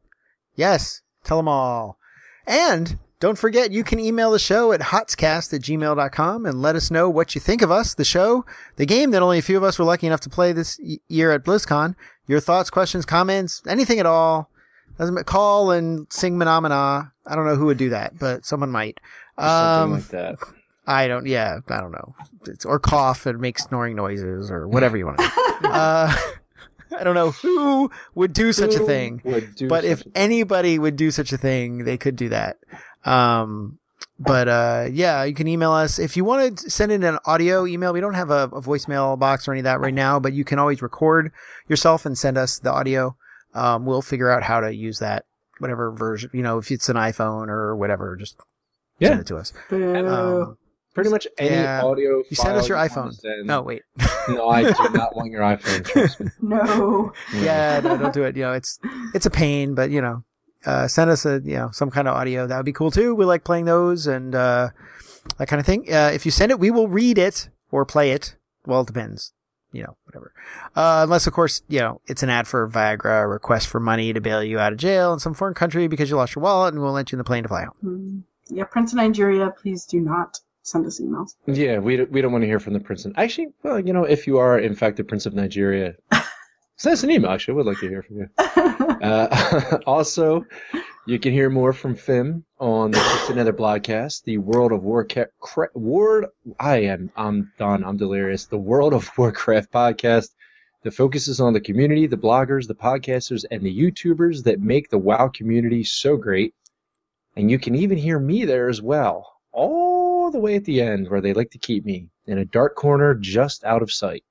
Yes, tell them all. And don't forget, you can email the show at hotscast at gmail dot com and let us know what you think of us, the show, the game that only a few of us were lucky enough to play this y- year at BlizzCon. Your thoughts, questions, comments, anything at all. Doesn't matter. Call and sing Menomina. I don't know who would do that, but someone might. Something Um, like that. I don't, yeah, I don't know. It's, or cough and make snoring noises or whatever you want to do. uh, I don't know who would do such a Who thing. would do But such if a thing? anybody would do such a thing, they could do that. Um, but, uh, yeah, you can email us. If you want to send in an audio email, we don't have a, a voicemail box or any of that right now, but you can always record yourself and send us the audio. Um, we'll figure out how to use that, whatever version, you know, if it's an iPhone or whatever, just Yeah. send it to us. boo. Um, Pretty much any yeah. audio you send us file your you wanna iPhone. send- No, wait. No, I do not want your iPhone. Trust me. no. Yeah, no, don't do it. You know, it's, it's a pain, but you know, uh, send us a, you know, some kind of audio. That would be cool too. We like playing those and, uh, that kind of thing. Uh, if you send it, we will read it or play it. Well, it depends, you know, whatever. Uh, unless of course, you know, it's an ad for Viagra, a request for money to bail you out of jail in some foreign country because you lost your wallet and we'll let you in the plane to fly home. Mm. Yeah, Prince of Nigeria, please do not send us emails. Yeah, we don't, we don't want to hear from the prince. Actually, well, you know, if you are in fact the Prince of Nigeria, send us an email. Actually, I would like to hear from you. Uh, also, you can hear more from Fim on the Just Another Blogcast, the World of Warcraft. Word, I am, I'm done. I'm delirious. The World of Warcraft podcast that focuses on the community, the bloggers, the podcasters, and the YouTubers that make the WoW community so great. And you can even hear me there as well, all the way at the end where they like to keep me in a dark corner just out of sight.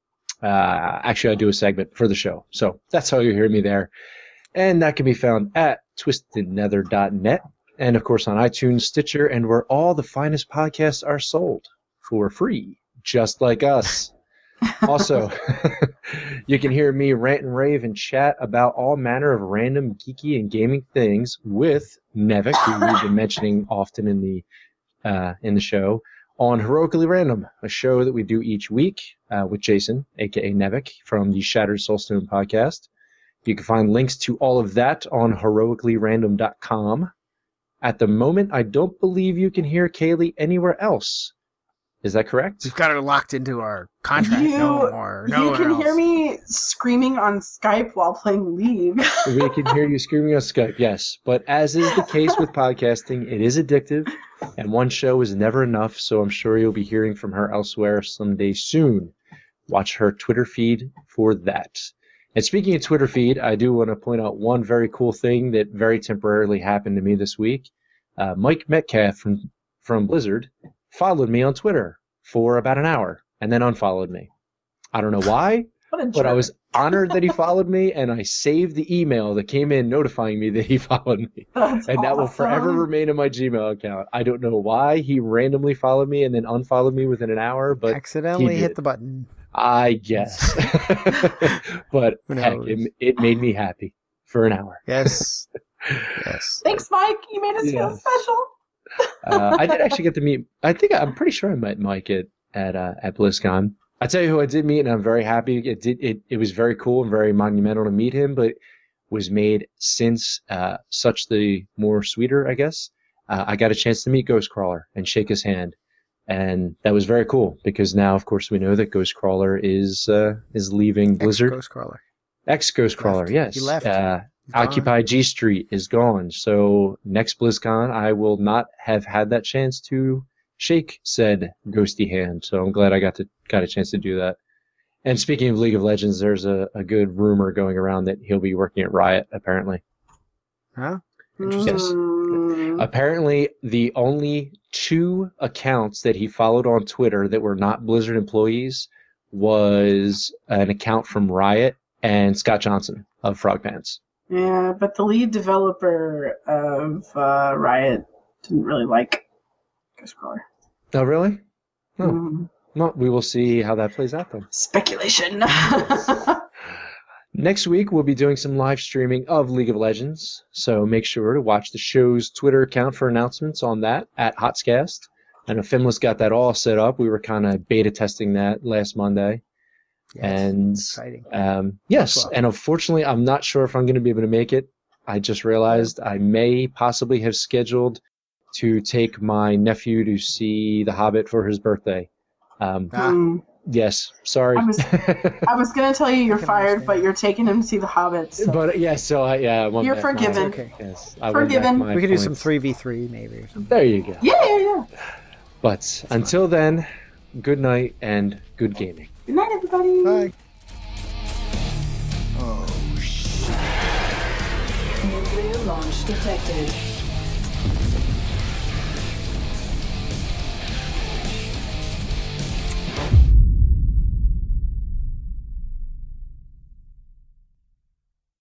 Uh, actually, I do a segment for the show, so that's how you hear me there. And that can be found at twisted nether dot net and, of course, on iTunes, Stitcher, and where all the finest podcasts are sold for free, just like us. Also, you can hear me rant and rave and chat about all manner of random geeky and gaming things with Nevik, who we've been mentioning often in the uh, in the show, on Heroically Random, a show that we do each week uh, with Jason, aka Nevik, from the Shattered Soulstone podcast. You can find links to all of that on heroically random dot com. At the moment, I don't believe you can hear Kaylee anywhere else. Is that correct? We've got her locked into our contract. You, no more. No you can hear me screaming on Skype while playing League. We can hear you screaming on Skype, yes. But as is the case with podcasting, it is addictive, and one show is never enough, so I'm sure you'll be hearing from her elsewhere someday soon. watch her Twitter feed for that. And speaking of Twitter feed, I do want to point out one very cool thing that very temporarily happened to me this week. Uh, Mike Metcalf from, from Blizzard followed me on Twitter for about an hour and then unfollowed me. I don't know why, but I was honored that he followed me, and I saved the email that came in notifying me that he followed me. That's and that will awesome. forever remain in my Gmail account. I don't know why he randomly followed me and then unfollowed me within an hour, but Accidentally he hit did. the button. I guess. But Who heck, knows? it, it made me happy for an hour. Yes. Yes. Thanks, Mike. You made us feel Yeah. special. uh, I did actually get to meet. I think I'm pretty sure I met Mike at at uh, at BlizzCon. I tell you who I did meet, and I'm very happy. It did. It, it was very cool and very monumental to meet him, but was made since uh, such the more sweeter, I guess. Uh, I got a chance to meet Ghostcrawler and shake his hand, and that was very cool because now, of course, we know that Ghostcrawler is uh, is leaving Blizzard. Ghostcrawler. Ex Ghostcrawler, Left. yes. He left. Uh, He's gone. Occupy G Street is gone. So next BlizzCon, I will not have had that chance to shake said ghosty hand. So I'm glad I got to got a chance to do that. And speaking of League of Legends, there's a, a good rumor going around that he'll be working at Riot, apparently. Huh? Yes. Mm. Apparently, the only two accounts that he followed on Twitter that were not Blizzard employees was an account from Riot and Scott Johnson of Frog Pants. Yeah, but the lead developer of uh, Riot didn't really like Ghostcrawler. Oh, really? Oh. Mm. Well, we will see how that plays out then. Speculation. Next week, we'll be doing some live streaming of League of Legends, so make sure to watch the show's Twitter account for announcements on that, at Hotscast. I know Finless got that all set up. We were kind of beta testing that last Monday. Yes. And Exciting. um, yes, Well. and unfortunately, I'm not sure if I'm going to be able to make it. I just realized I may possibly have scheduled to take my nephew to see The Hobbit for his birthday. Um, Ah. Mm. yes, sorry. I was- I was going to tell you you're can fired, understand. but you're taking him to see the Hobbit. So. But yeah, so I, yeah, I went You're back my- forgiven. Okay. Yes, I went back Forgiven. my We could do some points. three v three maybe or something. There you go. Yeah, yeah, yeah. But until then, good night and good gaming. Good night, everybody. Bye. Nuclear launch detected.